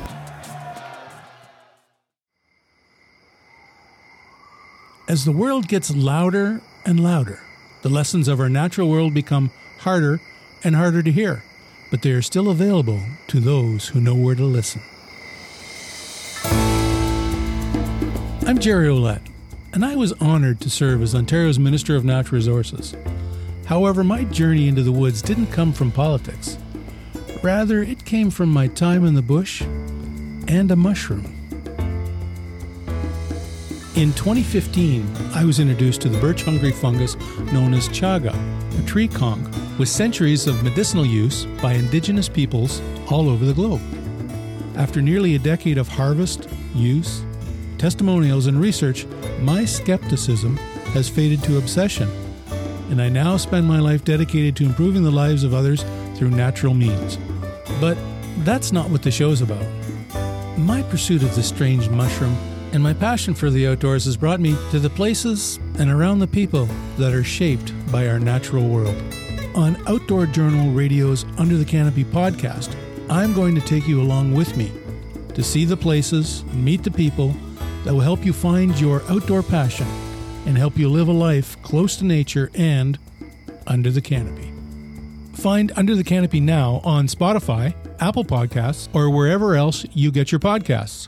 Speaker 23: As the world gets louder and louder, the lessons of our natural world become harder and harder to hear, but they are still available to those who know where to listen. I'm Jerry Ouellette. and I was honored to serve as Ontario's Minister of Natural Resources. However, my journey into the woods didn't come from politics. Rather, it came from my time in the bush and a mushroom. In twenty fifteen, I was introduced to the birch-hungry fungus known as chaga, a tree conch with centuries of medicinal use by indigenous peoples all over the globe. After nearly a decade of harvest, use, testimonials, and research, my skepticism has faded to obsession, and I now spend my life dedicated to improving the lives of others through natural means. But that's not what the show's about. My pursuit of this strange mushroom and my passion for the outdoors has brought me to the places and around the people that are shaped by our natural world. On Outdoor Journal Radio's Under the Canopy podcast, I'm going to take you along with me to see the places and meet the people that will help you find your outdoor passion and help you live a life close to nature and under the canopy. Find Under the Canopy now on Spotify, Apple Podcasts, or wherever else you get your podcasts.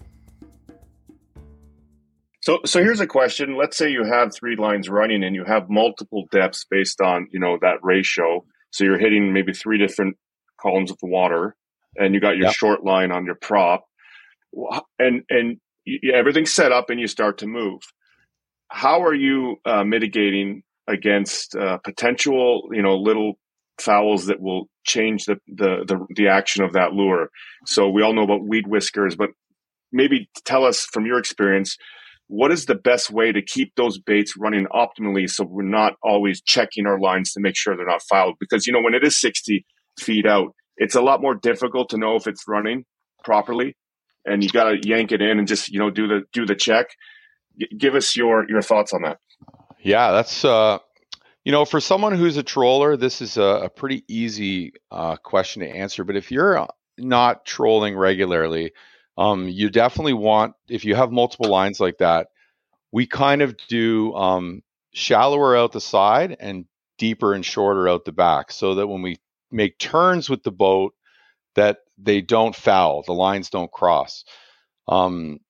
Speaker 2: So, so here's a question. Let's say you have three lines running and you have multiple depths based on, you know, that ratio. So you're hitting maybe three different columns of water, and you got your
Speaker 16: Yep.
Speaker 2: short line on your prop, and and you, everything's set up, and you start to move. How are you uh, mitigating against uh, potential, you know, little fouls that will change the, the the the action of that lure? So we all know about weed whiskers, but maybe tell us from your experience, what is the best way to keep those baits running optimally so we're not always checking our lines to make sure they're not fouled? Because, you know, when it is sixty feet out, it's a lot more difficult to know if it's running properly, and you got to yank it in and just, you know, do the do the check. G- give us your your thoughts on that.
Speaker 16: Yeah, that's, uh, you know, for someone who's a troller, this is a, a pretty easy uh, question to answer. But if you're not trolling regularly, um, you definitely want, if you have multiple lines like that, we kind of do um, shallower out the side and deeper and shorter out the back, so that when we make turns with the boat, that they don't foul, the lines don't cross. Um,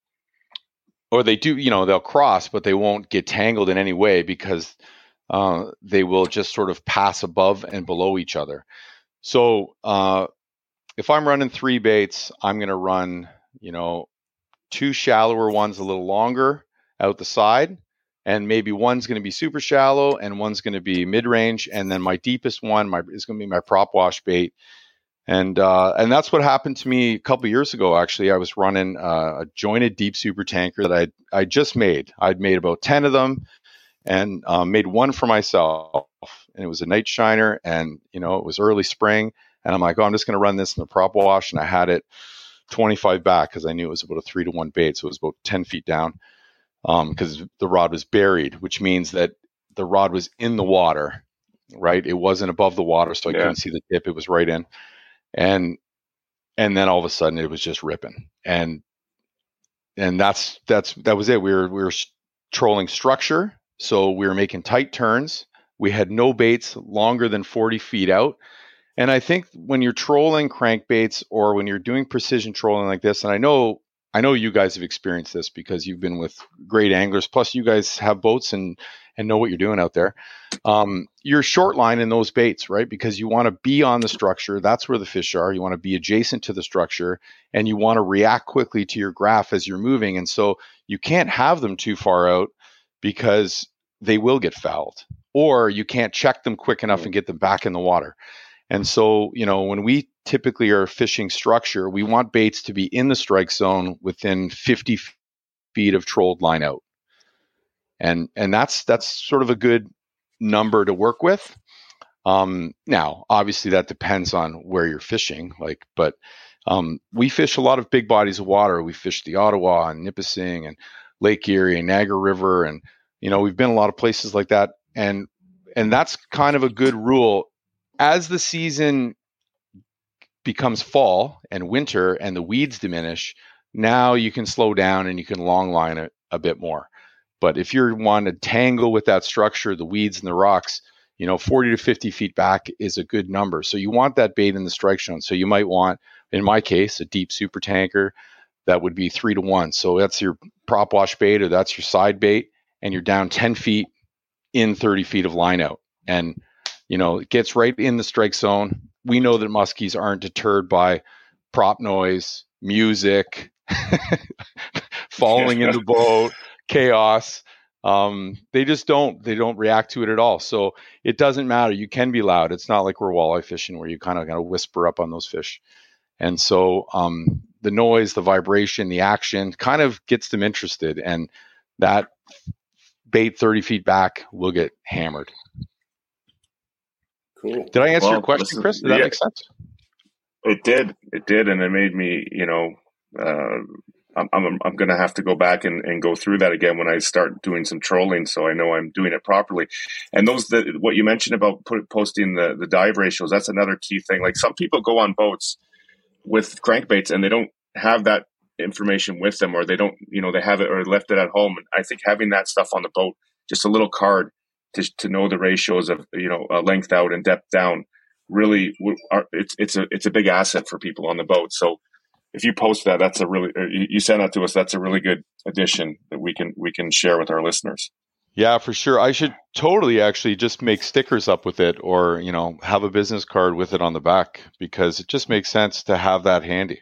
Speaker 16: or they do, you know, they'll cross, but they won't get tangled in any way, because uh, they will just sort of pass above and below each other. So uh, if I'm running three baits, I'm going to run, you know, two shallower ones a little longer out the side, and maybe one's going to be super shallow and one's going to be mid-range, and then my deepest one my, is going to be my prop wash bait. And uh, and that's what happened to me a couple years ago. Actually, I was running uh, a jointed deep super tanker that I I just made. I'd made about ten of them, and um, made one for myself. And it was a night shiner, and you know it was early spring, and I'm like, oh, I'm just going to run this in the prop wash, and I had it twenty-five back because I knew it was about a three to one bait, so it was about ten feet down, because um, the rod was buried, which means that the rod was in the water, right? It wasn't above the water, so I
Speaker 2: Yeah.
Speaker 16: couldn't see the tip. It was right in. And and then all of a sudden it was just ripping, and and that's that's that was it. We were we were trolling structure, so we were making tight turns. We had no baits longer than forty feet out, and I think when you're trolling crankbaits or when you're doing precision trolling like this, and I know I know you guys have experienced this because you've been with great anglers. Plus, you guys have boats and and know what you're doing out there. Um, you're short line in those baits, right? Because you want to be on the structure. That's where the fish are. You want to be adjacent to the structure, and you want to react quickly to your graph as you're moving. And so you can't have them too far out because they will get fouled, or you can't check them quick enough and get them back in the water. And so, you know, when we typically are fishing structure, we want baits to be in the strike zone within fifty feet of trolled line out. And and that's that's sort of a good number to work with. Um, now, obviously, that depends on where you're fishing. Like, but um, we fish a lot of big bodies of water. We fish the Ottawa and Nipissing and Lake Erie and Niagara River, and you know we've been a lot of places like that. And and that's kind of a good rule. As the season becomes fall and winter and the weeds diminish, now you can slow down and you can long line it a bit more. But if you want to tangle with that structure, the weeds and the rocks, you know, forty to fifty feet back is a good number. So you want that bait in the strike zone. So you might want, in my case, a deep super tanker, that would be three to one. So that's your prop wash bait, or that's your side bait, and you're down ten feet in thirty feet of line out. And, you know, it gets right in the strike zone. We know that muskies aren't deterred by prop noise, music, falling in the boat, chaos. Um, they just don't, they don't react to it at all. So it doesn't matter. You can be loud. It's not like we're walleye fishing where you kind of got to whisper up on those fish. And so um, the noise, the vibration, the action kind of gets them interested. And that bait thirty feet back will get hammered.
Speaker 1: Cool.
Speaker 16: Did I answer
Speaker 2: Well,
Speaker 16: your question,
Speaker 2: listen,
Speaker 16: Chris? Did that
Speaker 2: yeah.
Speaker 16: make sense?
Speaker 2: It did. It did. And it made me, you know, uh, I'm, I'm, I'm going to have to go back and, and go through that again when I start doing some trolling, so I know I'm doing it properly. And those, that what you mentioned about put, posting the, the dive ratios, that's another key thing. Like some people go on boats with crankbaits and they don't have that information with them, or they don't, you know, they have it or left it at home. And I think having that stuff on the boat, just a little card to to know the ratios of, you know, uh, length out and depth down, really, are, it's it's a it's a big asset for people on the boat. So if you post that, that's a really, you, you send that to us, that's a really good addition that we can we can share with our listeners.
Speaker 16: Yeah, for sure. I should totally actually just make stickers up with it, or, you know, have a business card with it on the back, because it just makes sense to have that handy.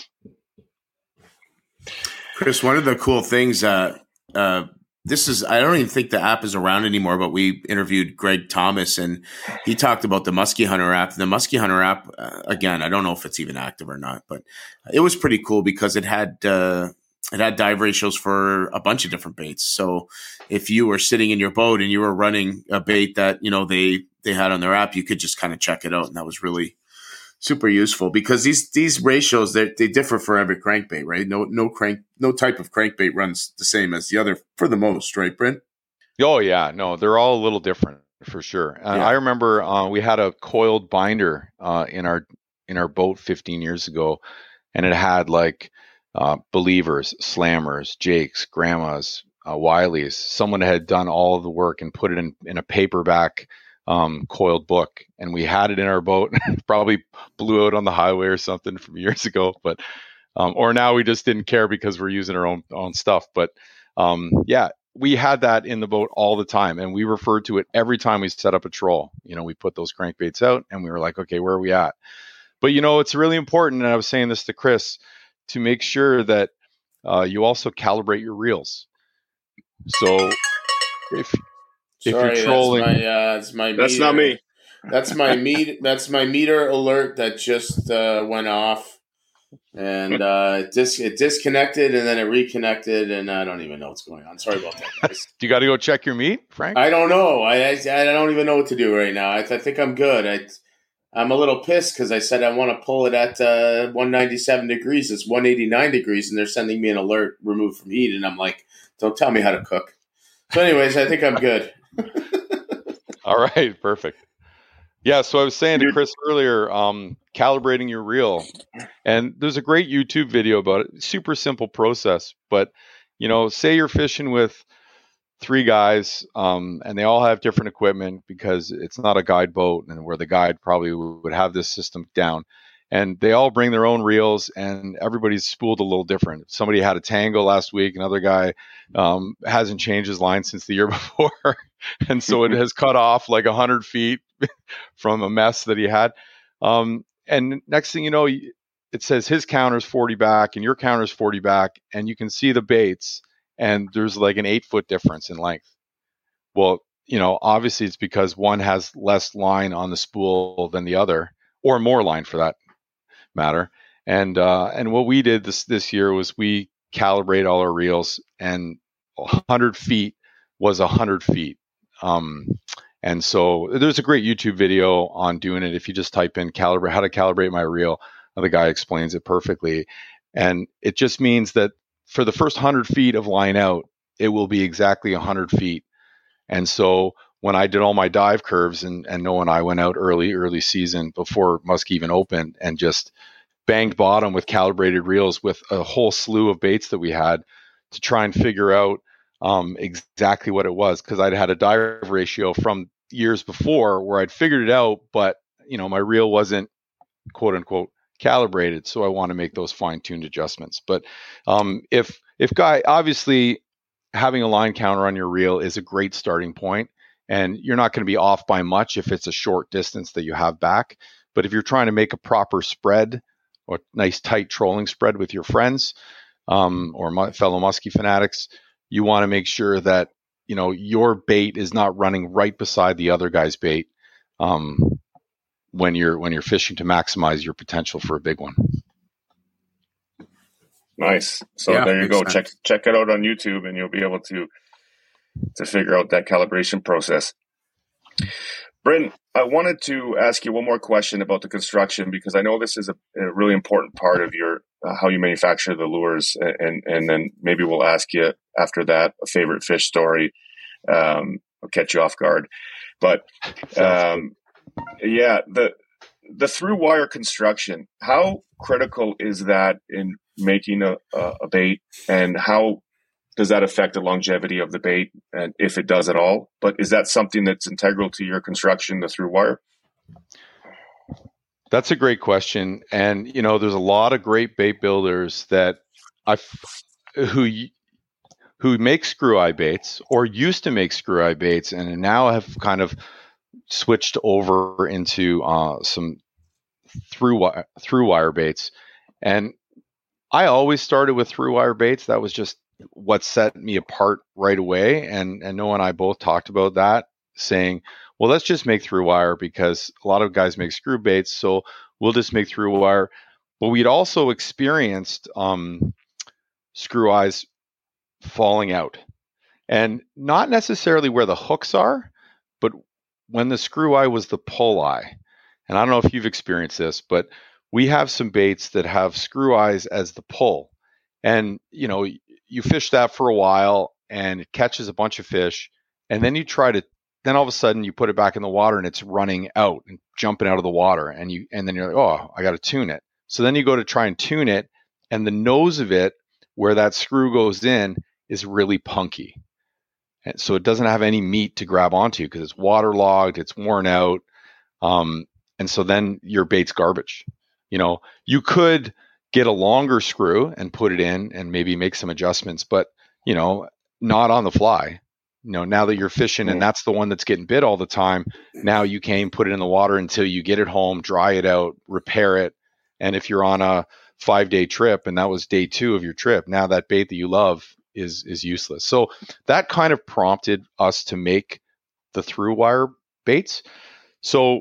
Speaker 1: Chris, one of the cool things, uh, uh, this is, I don't even think the app is around anymore, but we interviewed Greg Thomas and he talked about the Muskie Hunter app. The Muskie Hunter app, uh, again, I don't know if it's even active or not, but it was pretty cool because it had, uh, it had dive ratios for a bunch of different baits. So if you were sitting in your boat and you were running a bait that, you know, they, they had on their app, you could just kind of check it out. And that was really super useful because these, these ratios, they they differ for every crankbait, right? No, no crank, no type of crankbait runs the same as the other for the most, right, Brent?
Speaker 16: Oh yeah, no, they're all a little different for sure. Uh,
Speaker 1: Yeah.
Speaker 16: I remember uh, we had a coiled binder uh, in our in our boat fifteen years ago, and it had like uh, Believers, Slammers, Jakes, Grandmas, uh, Wileys. Someone had done all of the work and put it in in a paperback um, coiled book, and we had it in our boat. Probably blew out on the highway or something from years ago, but um, or now we just didn't care because we're using our own own stuff. But um, yeah. We had that in the boat all the time, and we referred to it every time we set up a troll. You know, we put those crankbaits out and we were like, okay, where are we at? But, you know, it's really important, and I was saying this to Chris, to make sure that uh, you also calibrate your reels. So if, if
Speaker 1: Sorry,
Speaker 16: you're trolling.
Speaker 1: That's my, uh, that's my
Speaker 2: That's
Speaker 1: meter.
Speaker 2: not me.
Speaker 1: That's my meet. That's my meter alert that just uh, went off. And uh, it, dis- it disconnected and then it reconnected, and I don't even know what's going on. Sorry about that, guys.
Speaker 16: Do you got to go check your meat, Frank?
Speaker 1: I don't know. I, I I don't even know what to do right now. I, I think I'm good. I I'm a little pissed because I said I want to pull it at uh, one ninety-seven degrees. It's one eighty-nine degrees, and they're sending me an alert removed from heat, and I'm like, don't tell me how to cook. So, anyways, I think I'm good.
Speaker 16: All right, perfect. Yeah, so I was saying to Chris earlier, um, calibrating your reel, and there's a great YouTube video about it. Super simple process, but you know, say you're fishing with three guys, um, and they all have different equipment because it's not a guide boat, and where the guide probably would have this system down, and they all bring their own reels, and everybody's spooled a little different. Somebody had a tango last week, another guy um, hasn't changed his line since the year before, and so it has cut off like a hundred feet from a mess that he had. Um, and next thing you know, it says his counter's forty back and your counter's forty back, and you can see the baits, and there's like an eight foot difference in length. Well, you know, obviously it's because one has less line on the spool than the other, or more line for that matter. And uh, and what we did this this year was we calibrate all our reels, and one hundred feet was one hundred feet. Um, And so there's a great YouTube video on doing it. If you just type in calibrate, how to calibrate my reel, the guy explains it perfectly. And it just means that for the first one hundred feet of line out, it will be exactly one hundred feet. And so when I did all my dive curves, and, and Noah and I went out early, early season before Muskie even opened, and just banged bottom with calibrated reels with a whole slew of baits that we had to try and figure out um, exactly what it was. Because I'd had a dive ratio from years before where I'd figured it out, but you know, my reel wasn't quote unquote calibrated. So I want to make those fine-tuned adjustments. But um, if if guy, obviously having a line counter on your reel is a great starting point, and you're not going to be off by much if it's a short distance that you have back. But if you're trying to make a proper spread or nice tight trolling spread with your friends um, or my fellow muskie fanatics, you want to make sure that, you know, your bait is not running right beside the other guy's bait um, when you're when you're fishing to maximize your potential for a big one.
Speaker 2: Nice. So
Speaker 1: Yeah,
Speaker 2: there you go.
Speaker 1: makes
Speaker 2: Check check it out on YouTube, and you'll be able to to figure out that calibration process. Bryn, I wanted to ask you one more question about the construction, because I know this is a, a really important part of your uh, how you manufacture the lures, and and then maybe we'll ask you after that a favorite fish story. Um, I'll catch you off guard, but um, yeah, the the through wire construction. How critical is that in making a, a bait, and how does that affect the longevity of the bait, and if it does at all? But is that something that's integral to your construction, the through wire?
Speaker 16: That's a great question. And, you know, there's a lot of great bait builders that I who who make screw eye baits or used to make screw eye baits and now have kind of switched over into uh, some through wire, through wire baits. And I always started with through wire baits. That was just what set me apart right away. And and Noah and I both talked about that, saying, well, let's just make through wire because a lot of guys make screw baits, so we'll just make through wire. But we'd also experienced um, screw eyes falling out, and not necessarily where the hooks are, but when the screw eye was the pull eye. And I don't know if you've experienced this, but we have some baits that have screw eyes as the pull. And, you know, you fish that for a while and it catches a bunch of fish. And then you try to, then all of a sudden you put it back in the water and it's running out and jumping out of the water. And you, and then you're like, oh, I got to tune it. So then you go to try and tune it. And the nose of it, where that screw goes in, is really punky. And so it doesn't have any meat to grab onto because it's waterlogged, it's worn out. Um, and so then your bait's garbage. You know, you could get a longer screw and put it in and maybe make some adjustments, but, you know, not on the fly. You know, now that you're fishing and that's the one that's getting bit all the time, now you can put it in the water until you get it home, dry it out, repair it. And if you're on a five day trip and that was day two of your trip, now that bait that you love is, is useless. So that kind of prompted us to make the through wire baits. So,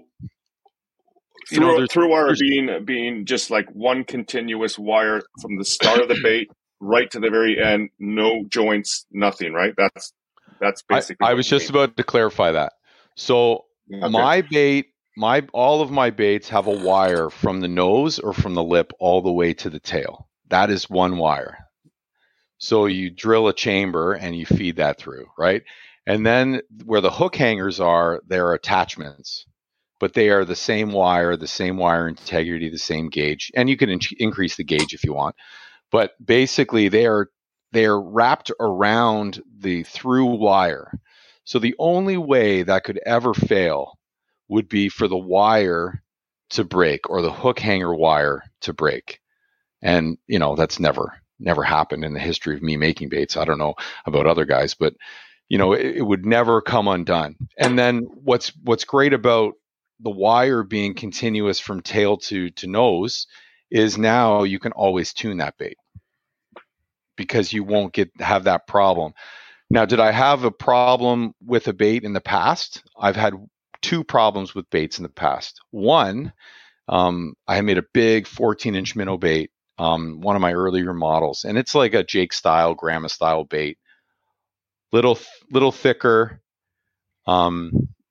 Speaker 2: You through, know, through wire being being just like one continuous wire from the start of the bait right to the very end, no joints, nothing, right? That's that's basically.
Speaker 16: I, I was just about to clarify that. So okay. my bait, my all of my baits have a wire from the nose or from the lip all the way to the tail. That is one wire. So you drill a chamber and you feed that through, right? And then where the hook hangers are, there are attachments. But they are the same wire, the same wire integrity, the same gauge, and you can in- increase the gauge if you want. But basically, they are they are wrapped around the through wire. So the only way that could ever fail would be for the wire to break or the hook hanger wire to break, and you know that's never never happened in the history of me making baits. I don't know about other guys, but you know it, it would never come undone. And then what's what's great about the wire being continuous from tail to, to nose is now you can always tune that bait because you won't get have that problem. Now, did I have a problem with a bait in the past? I've had two problems with baits in the past. One, um, I made a big fourteen inch minnow bait, um, one of my earlier models, and it's like a Jake style, Grandma style bait, little little thicker. Um,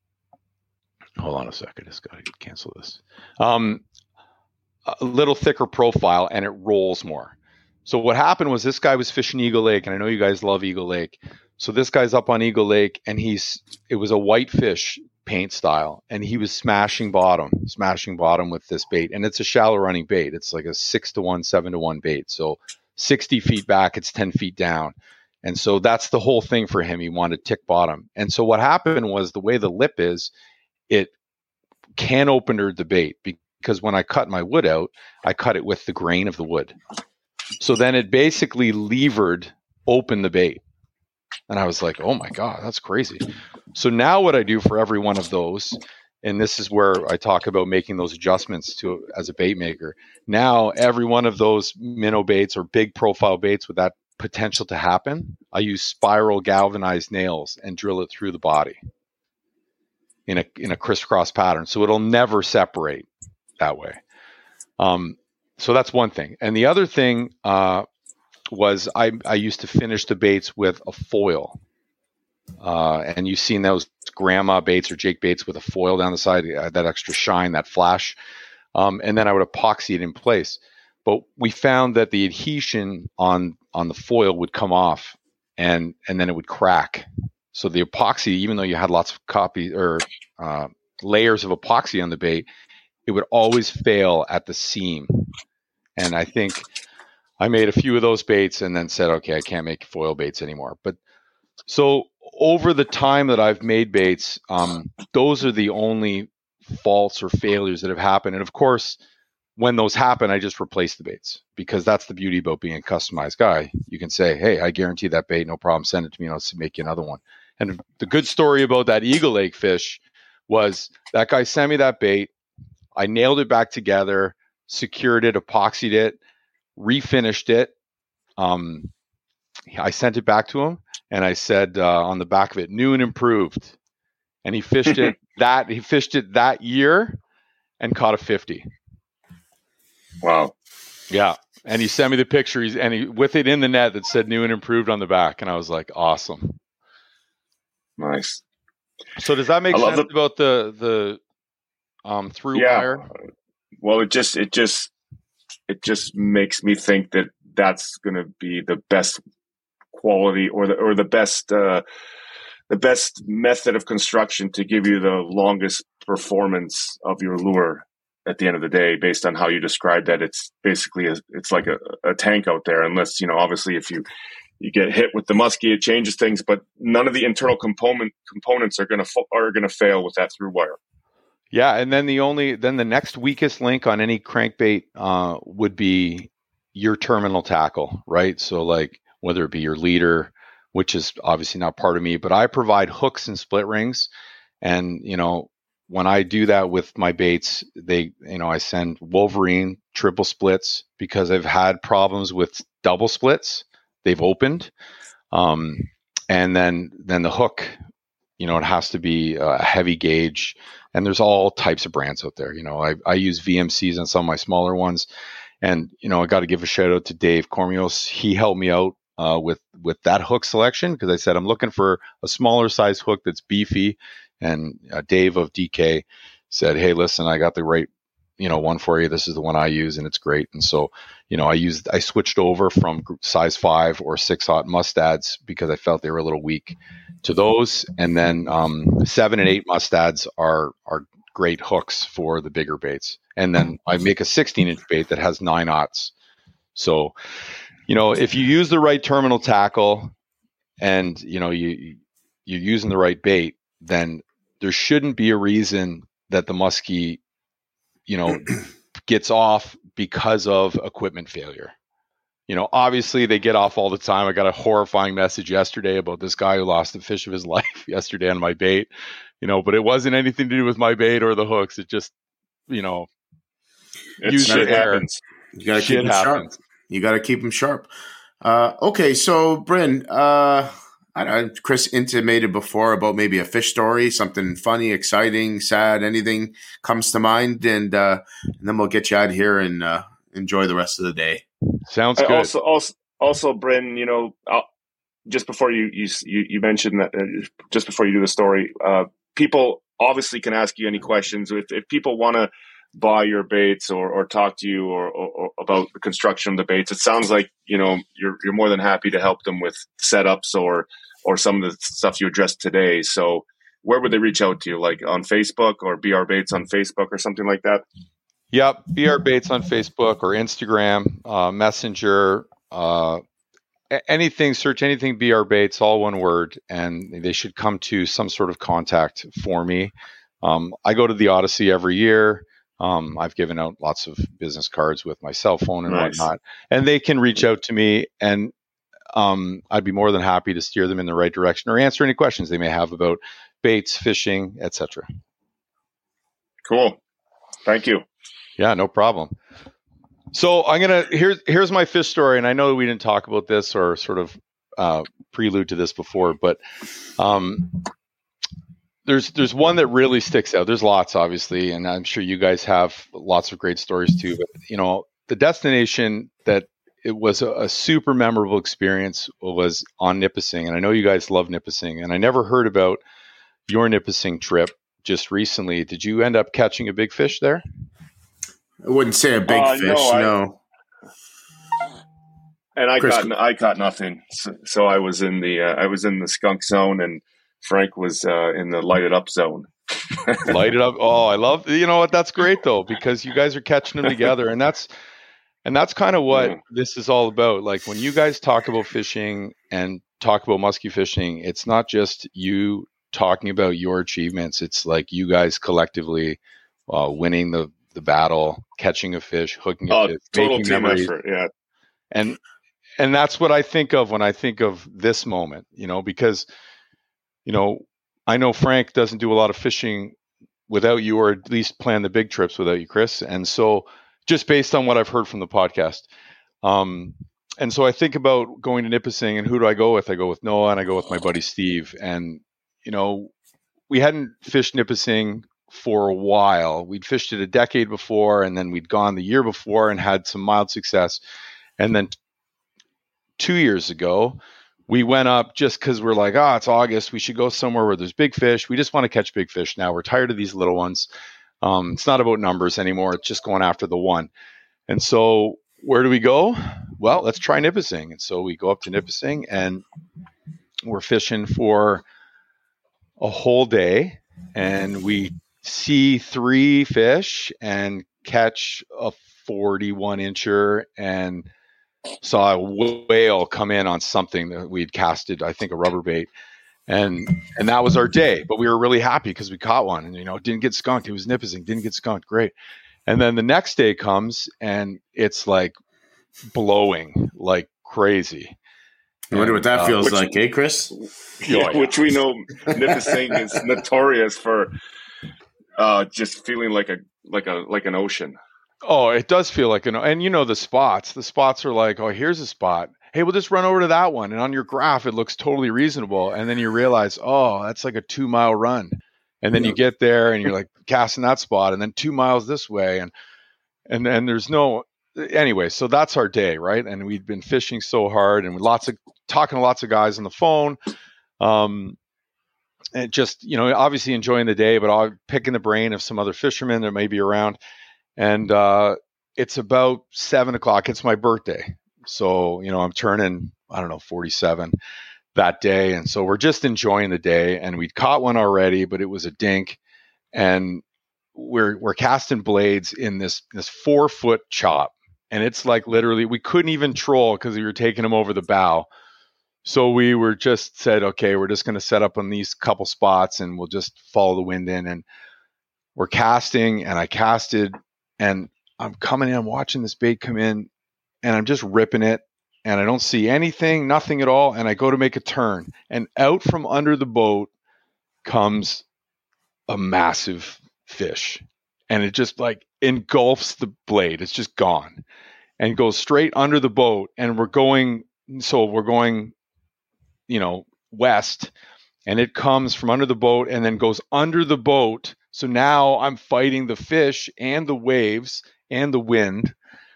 Speaker 16: Hold on a second. I just got to cancel this. Um, a little thicker profile, and it rolls more. So what happened was this guy was fishing Eagle Lake, and I know you guys love Eagle Lake. So this guy's up on Eagle Lake, and he's it was a whitefish paint style, and he was smashing bottom, smashing bottom with this bait. And it's a shallow running bait. It's like a six to one, seven to one bait. So sixty feet back, it's ten feet down. And so that's the whole thing for him. He wanted to tick bottom. And so what happened was the way the lip is, it can opener the bait because when I cut my wood out, I cut it with the grain of the wood. So then it basically levered open the bait. And I was like, oh my God, that's crazy. So now what I do for every one of those, and this is where I talk about making those adjustments to as a bait maker. Now, every one of those minnow baits or big profile baits with that potential to happen, I use spiral galvanized nails and drill it through the body in a in a crisscross pattern. So it'll never separate that way. Um, so that's one thing. And the other thing uh, was I, I used to finish the baits with a foil. Uh, and you've seen those grandma baits or Jake baits with a foil down the side, uh, that extra shine, that flash. Um, and then I would epoxy it in place. But we found that the adhesion on on the foil would come off, and and then it would crack. So the epoxy, even though you had lots of copy or uh, layers of epoxy on the bait, it would always fail at the seam. And I think I made a few of those baits and then said, okay, I can't make foil baits anymore. But so over the time that I've made baits, um, those are the only faults or failures that have happened. And of course, when those happen, I just replace the baits, because that's the beauty about being a customized guy. You can say, hey, I guarantee that bait, no problem, send it to me and I'll make you another one. And the good story about that Eagle Lake fish was that guy sent me that bait. I nailed it back together, secured it, epoxied it, refinished it. Um, I sent it back to him and I said uh, on the back of it, new and improved. And he fished it that he fished it that year and caught a fifty.
Speaker 2: Wow.
Speaker 16: Yeah. And he sent me the picture, he's, and he with it in the net that said new and improved on the back. And I was like, awesome.
Speaker 2: Nice.
Speaker 16: So does that make
Speaker 2: I love
Speaker 16: sense
Speaker 2: the-
Speaker 16: about the the um through
Speaker 2: Yeah.
Speaker 16: wire?
Speaker 2: Well, it just it just it just makes me think that that's going to be the best quality or the or the best uh, the best method of construction to give you the longest performance of your lure at the end of the day, based on how you described that. It's basically a, it's like a, a tank out there, unless, you know, obviously if you you get hit with the muskie, it changes things, but none of the internal component components are going to are going to fail with that through wire.
Speaker 16: Yeah, and then the only then the next weakest link on any crankbait uh, would be your terminal tackle, right? So like whether it be your leader, which is obviously not part of me, but I provide hooks and split rings, and you know when I do that with my baits, they you know I send Wolverine triple splits because I've had problems with double splits. They've opened, um, and then then the hook, you know, it has to be a heavy gauge. And there's all types of brands out there. You know, I, I use V M Cs on some of my smaller ones. And, you know, I got to give a shout out to Dave Cormios. He helped me out uh, with, with that hook selection, because I said, I'm looking for a smaller size hook that's beefy. And uh, Dave of D K said, hey, listen, I got the right, you know, one for you. This is the one I use and it's great. And so, you know, I used, I switched over from size five or six aught mustads because I felt they were a little weak to those. And then um, seven and eight mustads are, are great hooks for the bigger baits. And then I make a sixteen inch bait that has nine aughts. So, you know, if you use the right terminal tackle and, you know, you, you're using the right bait, then there shouldn't be a reason that the muskie, you know, gets off because of equipment failure. You know, obviously they get off all the time. I got a horrifying message yesterday about this guy who lost the fish of his life yesterday on my bait, you know, but it wasn't anything to do with my bait or the hooks. It just, you know,
Speaker 2: It's,
Speaker 16: shit
Speaker 2: it happens.
Speaker 1: You got to
Speaker 16: Shit
Speaker 1: keep them sharp.
Speaker 16: happens.
Speaker 1: You got to keep them sharp. Uh, okay, so Bryn, uh, I don't know, Chris intimated before about maybe a fish story, something funny, exciting, sad, anything comes to mind, and uh, and then we'll get you out of here and uh, enjoy the rest of the day.
Speaker 16: Sounds
Speaker 2: I
Speaker 16: good.
Speaker 2: Also, also, also, Bryn, you know, I'll, just before you you you mentioned that, uh, just before you do the story, uh, people obviously can ask you any questions. If if people want to buy your baits or, or talk to you or, or, or about the construction of the baits, it sounds like, you know, you're you're more than happy to help them with setups or or some of the stuff you addressed today. So where would they reach out to you? Like on Facebook or B R Baits on Facebook or something like that?
Speaker 16: Yep. B R Baits on Facebook or Instagram, uh, Messenger, uh, a- anything, search anything B R Baits, all one word, and they should come to some sort of contact for me. Um, I go to the Odyssey every year. Um, I've given out lots of business cards with my cell phone and
Speaker 2: Nice.
Speaker 16: whatnot, and they can reach out to me, and um, I'd be more than happy to steer them in the right direction or answer any questions they may have about baits, fishing, et cetera.
Speaker 2: Cool. Thank you.
Speaker 16: Yeah, no problem. So I'm gonna here's here's my fish story, and I know we didn't talk about this or sort of uh, prelude to this before, but um, there's there's one that really sticks out. There's lots, obviously, and I'm sure you guys have lots of great stories too. But you know, the destination that it was a, a super memorable experience was on Nipissing, and I know you guys love Nipissing, and I never heard about your Nipissing trip just recently. Did you end up catching a big fish there?
Speaker 1: I wouldn't say a big
Speaker 2: Uh,
Speaker 1: fish,
Speaker 2: no, I-
Speaker 1: no.
Speaker 2: And I
Speaker 1: Chris-
Speaker 2: caught I caught nothing. So, so I was in the uh, I was in the skunk zone, and Frank was uh, in the lighted up zone.
Speaker 16: Light it up. Oh, I love, you know what? That's great though, because you guys are catching them together, and that's, and that's kind of what
Speaker 2: Yeah.
Speaker 16: this is all about. Like when you guys talk about fishing and talk about muskie fishing, it's not just you talking about your achievements. It's like you guys collectively uh, winning the, the battle, catching a fish, hooking a
Speaker 2: Oh,
Speaker 16: fish,
Speaker 2: total
Speaker 16: making
Speaker 2: team
Speaker 16: memories.
Speaker 2: effort. Yeah.
Speaker 16: And, and that's what I think of when I think of this moment, you know, because, you know, I know Frank doesn't do a lot of fishing without you, or at least plan the big trips without you, Chris. And so just based on what I've heard from the podcast. Um, and so I think about going to Nipissing, and who do I go with? I go with Noah, and I go with my buddy Steve. And, you know, we hadn't fished Nipissing for a while. We'd fished it a decade before, and then we'd gone the year before and had some mild success. And then t- two years ago, we went up just because we're like, ah, oh, it's August. We should go somewhere where there's big fish. We just want to catch big fish now. We're tired of these little ones. Um, it's not about numbers anymore. It's just going after the one. And so where do we go? Well, let's try Nipissing. And so we go up to Nipissing, and we're fishing for a whole day, and we see three fish and catch a forty-one incher and saw a whale come in on something that we'd casted, I think a rubber bait. And and that was our day. But we were really happy because we caught one, and, you know, didn't get skunked. It was Nipissing, didn't get skunked. Great. And then the next day comes, and it's like blowing like crazy.
Speaker 1: I wonder what that
Speaker 16: And, uh,
Speaker 1: feels
Speaker 2: which-
Speaker 1: like, eh, Chris?
Speaker 2: Yeah, which we know Nipissing is notorious for uh, just feeling like a like a like an ocean.
Speaker 16: Oh, it does feel like an, and you know, the spots, the spots are like, oh, here's a spot. Hey, we'll just run over to that one. And on your graph, it looks totally reasonable. And then you realize, oh, that's like a two mile run. And then you get there and you're like casting that spot, and then two miles this way. And, and then there's no, anyway, so that's our day. Right. And we'd been fishing so hard, and lots of talking to lots of guys on the phone. Um, and just, you know, obviously enjoying the day, but I'm picking the brain of some other fishermen that may be around. And uh, it's about seven o'clock. It's my birthday. So, you know, I'm turning, I don't know, forty-seven that day. And so we're just enjoying the day, and we'd caught one already, but it was a dink. And we're, we're casting blades in this, this four foot chop. And it's like literally, we couldn't even troll because we were taking them over the bow. So we were just said, okay, we're just going to set up on these couple spots, and we'll just follow the wind in. And we're casting, and I casted, and I'm coming in, I'm watching this bait come in, and I'm just ripping it, and I don't see anything, nothing at all. And I go to make a turn, and out from under the boat comes a massive fish, and it just like engulfs the blade. It's just gone and goes straight under the boat. And we're going, so we're going, you know, west, and it comes from under the boat and then goes under the boat. So now I'm fighting the fish and the waves and the wind,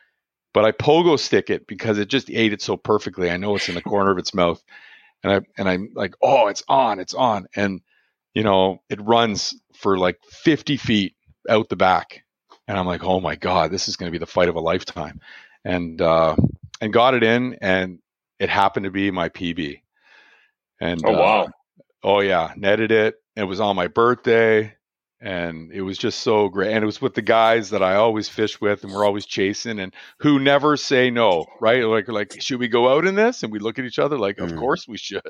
Speaker 16: but I pogo stick it because it just ate it so perfectly. I know it's in the corner of its mouth, and I, and I'm like, oh, it's on, it's on. And, you know, it runs for like fifty feet out the back. And I'm like, oh my God, this is going to be the fight of a lifetime. And, uh, and got it in, and it happened to be my P B. And,
Speaker 2: Oh, wow.
Speaker 16: uh, oh yeah, netted it. It was on my birthday, and it was just so great. And it was with the guys that I always fish with, and we're always chasing, and who never say no, right? Like, like, should we go out in this? And we look at each other like, of course we should.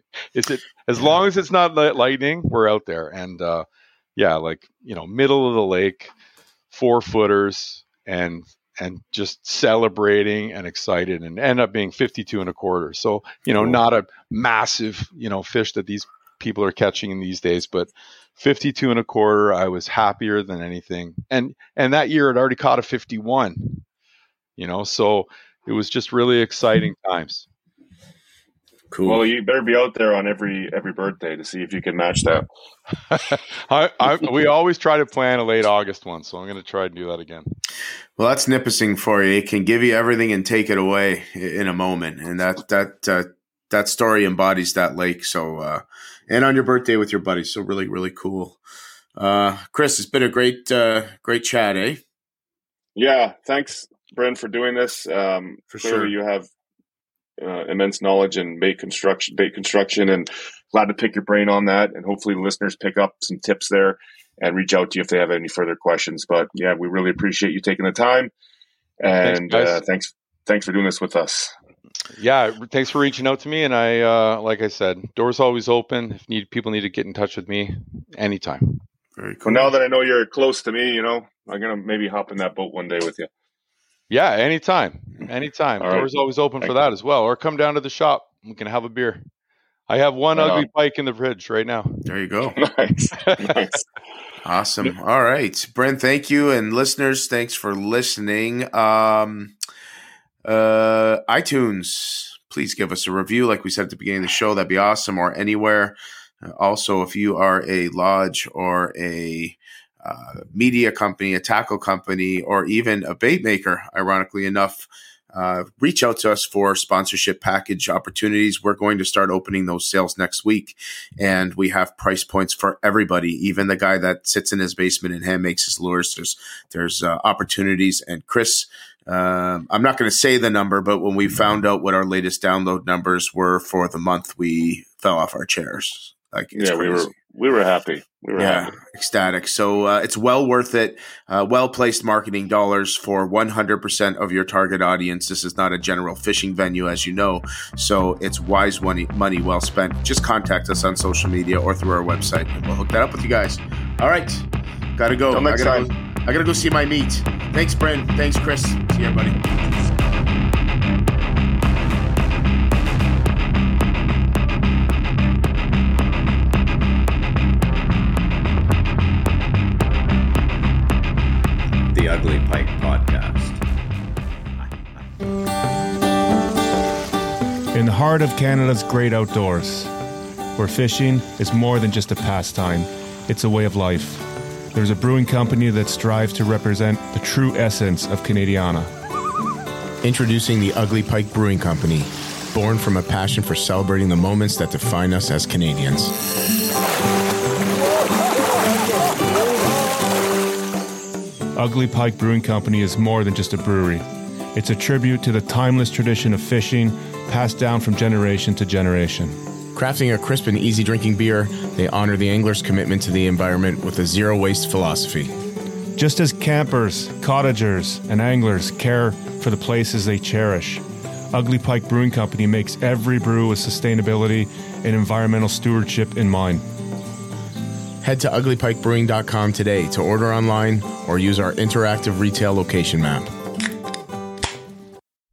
Speaker 16: Is it, as long as it's not li- lightning, we're out there. And, uh, yeah, like, you know, middle of the lake, four footers and and just celebrating and excited, and end up being fifty-two and a quarter. So, you know, not a massive, you know, fish that these people are catching in these days, but fifty-two and a quarter, I was happier than anything. And, and that year I'd already caught a fifty-one, you know, so it was just really exciting times.
Speaker 2: Cool. Well, you better be out there on every every birthday to see if you can match that.
Speaker 16: I, I, we always try to plan a late August one, so I'm going to try and do that again.
Speaker 1: Well, that's Nipissing for you. It can give you everything and take it away in a moment, and that that uh, that story embodies that lake. So, uh, and on your birthday with your buddies, so really, really cool. Uh, Chris, it's been a great uh, great chat, eh?
Speaker 2: Yeah, thanks, Bren, for doing this. Um,
Speaker 1: for
Speaker 2: clearly
Speaker 1: sure,
Speaker 2: you have Uh, immense knowledge in bait construction, bait construction, and glad to pick your brain on that. And hopefully the listeners pick up some tips there and reach out to you if they have any further questions. But yeah, we really appreciate you taking the time, and thanks, uh, thanks, thanks for doing this with us.
Speaker 16: Yeah, thanks for reaching out to me. And I, uh, like I said, doors always open. If need people need to get in touch with me anytime.
Speaker 1: Very cool.
Speaker 2: Well, now that I know you're close to me, you know, I'm gonna maybe hop in that boat one day with you.
Speaker 16: Yeah, anytime. Anytime.
Speaker 2: All
Speaker 16: Doors
Speaker 2: right.
Speaker 16: always open
Speaker 2: Thank
Speaker 16: for that as well. Or come down to the shop. We can have a beer. I have one
Speaker 2: Right
Speaker 16: ugly
Speaker 2: on.
Speaker 16: pike in the fridge right now.
Speaker 1: There you go.
Speaker 2: Nice. Nice.
Speaker 1: Awesome. All right, Brent, thank you. And listeners, thanks for listening. Um, uh, iTunes, please give us a review. Like we said at the beginning of the show, that'd be awesome. Or anywhere. Uh, also, if you are a lodge or a uh, media company, a tackle company, or even a bait maker, ironically enough, uh, reach out to us for sponsorship package opportunities. We're going to start opening those sales next week, and we have price points for everybody, even the guy that sits in his basement and hand makes his lures. There's there's uh, opportunities. And Chris, um, I'm not going to say the number, but when we found out what our latest download numbers were for the month, we fell off our chairs. Like, it's
Speaker 2: Yeah, we
Speaker 1: crazy.
Speaker 2: were we were happy. We were
Speaker 1: Yeah,
Speaker 2: happy.
Speaker 1: ecstatic. So uh, it's well worth it. Uh, well-placed marketing dollars for one hundred percent of your target audience. This is not a general fishing venue, as you know. So it's wise money, money well spent. Just contact us on social media or through our website, and we'll hook that up with you guys. All right, gotta go.
Speaker 2: Till next
Speaker 1: I gotta
Speaker 2: time.
Speaker 1: go. I gotta go see my meat. Thanks, Brent. Thanks, Chris. See you, everybody.
Speaker 3: The Ugly Pike Podcast.
Speaker 4: In the heart of Canada's great outdoors, where fishing is more than just a pastime, it's a way of life. There's a brewing company that strives to represent the true essence of Canadiana.
Speaker 11: Introducing the Ugly Pike Brewing Company, born from a passion for celebrating the moments that define us as Canadians.
Speaker 4: Ugly Pike Brewing Company is more than just a brewery. It's a tribute to the timeless tradition of fishing passed down from generation to generation.
Speaker 11: Crafting a crisp and easy drinking beer, they honor the angler's commitment to the environment with a zero-waste philosophy.
Speaker 4: Just as campers, cottagers, and anglers care for the places they cherish, Ugly Pike Brewing Company makes every brew with sustainability and environmental stewardship in mind.
Speaker 11: Head to ugly pike brewing dot com today to order online or use our interactive retail location map.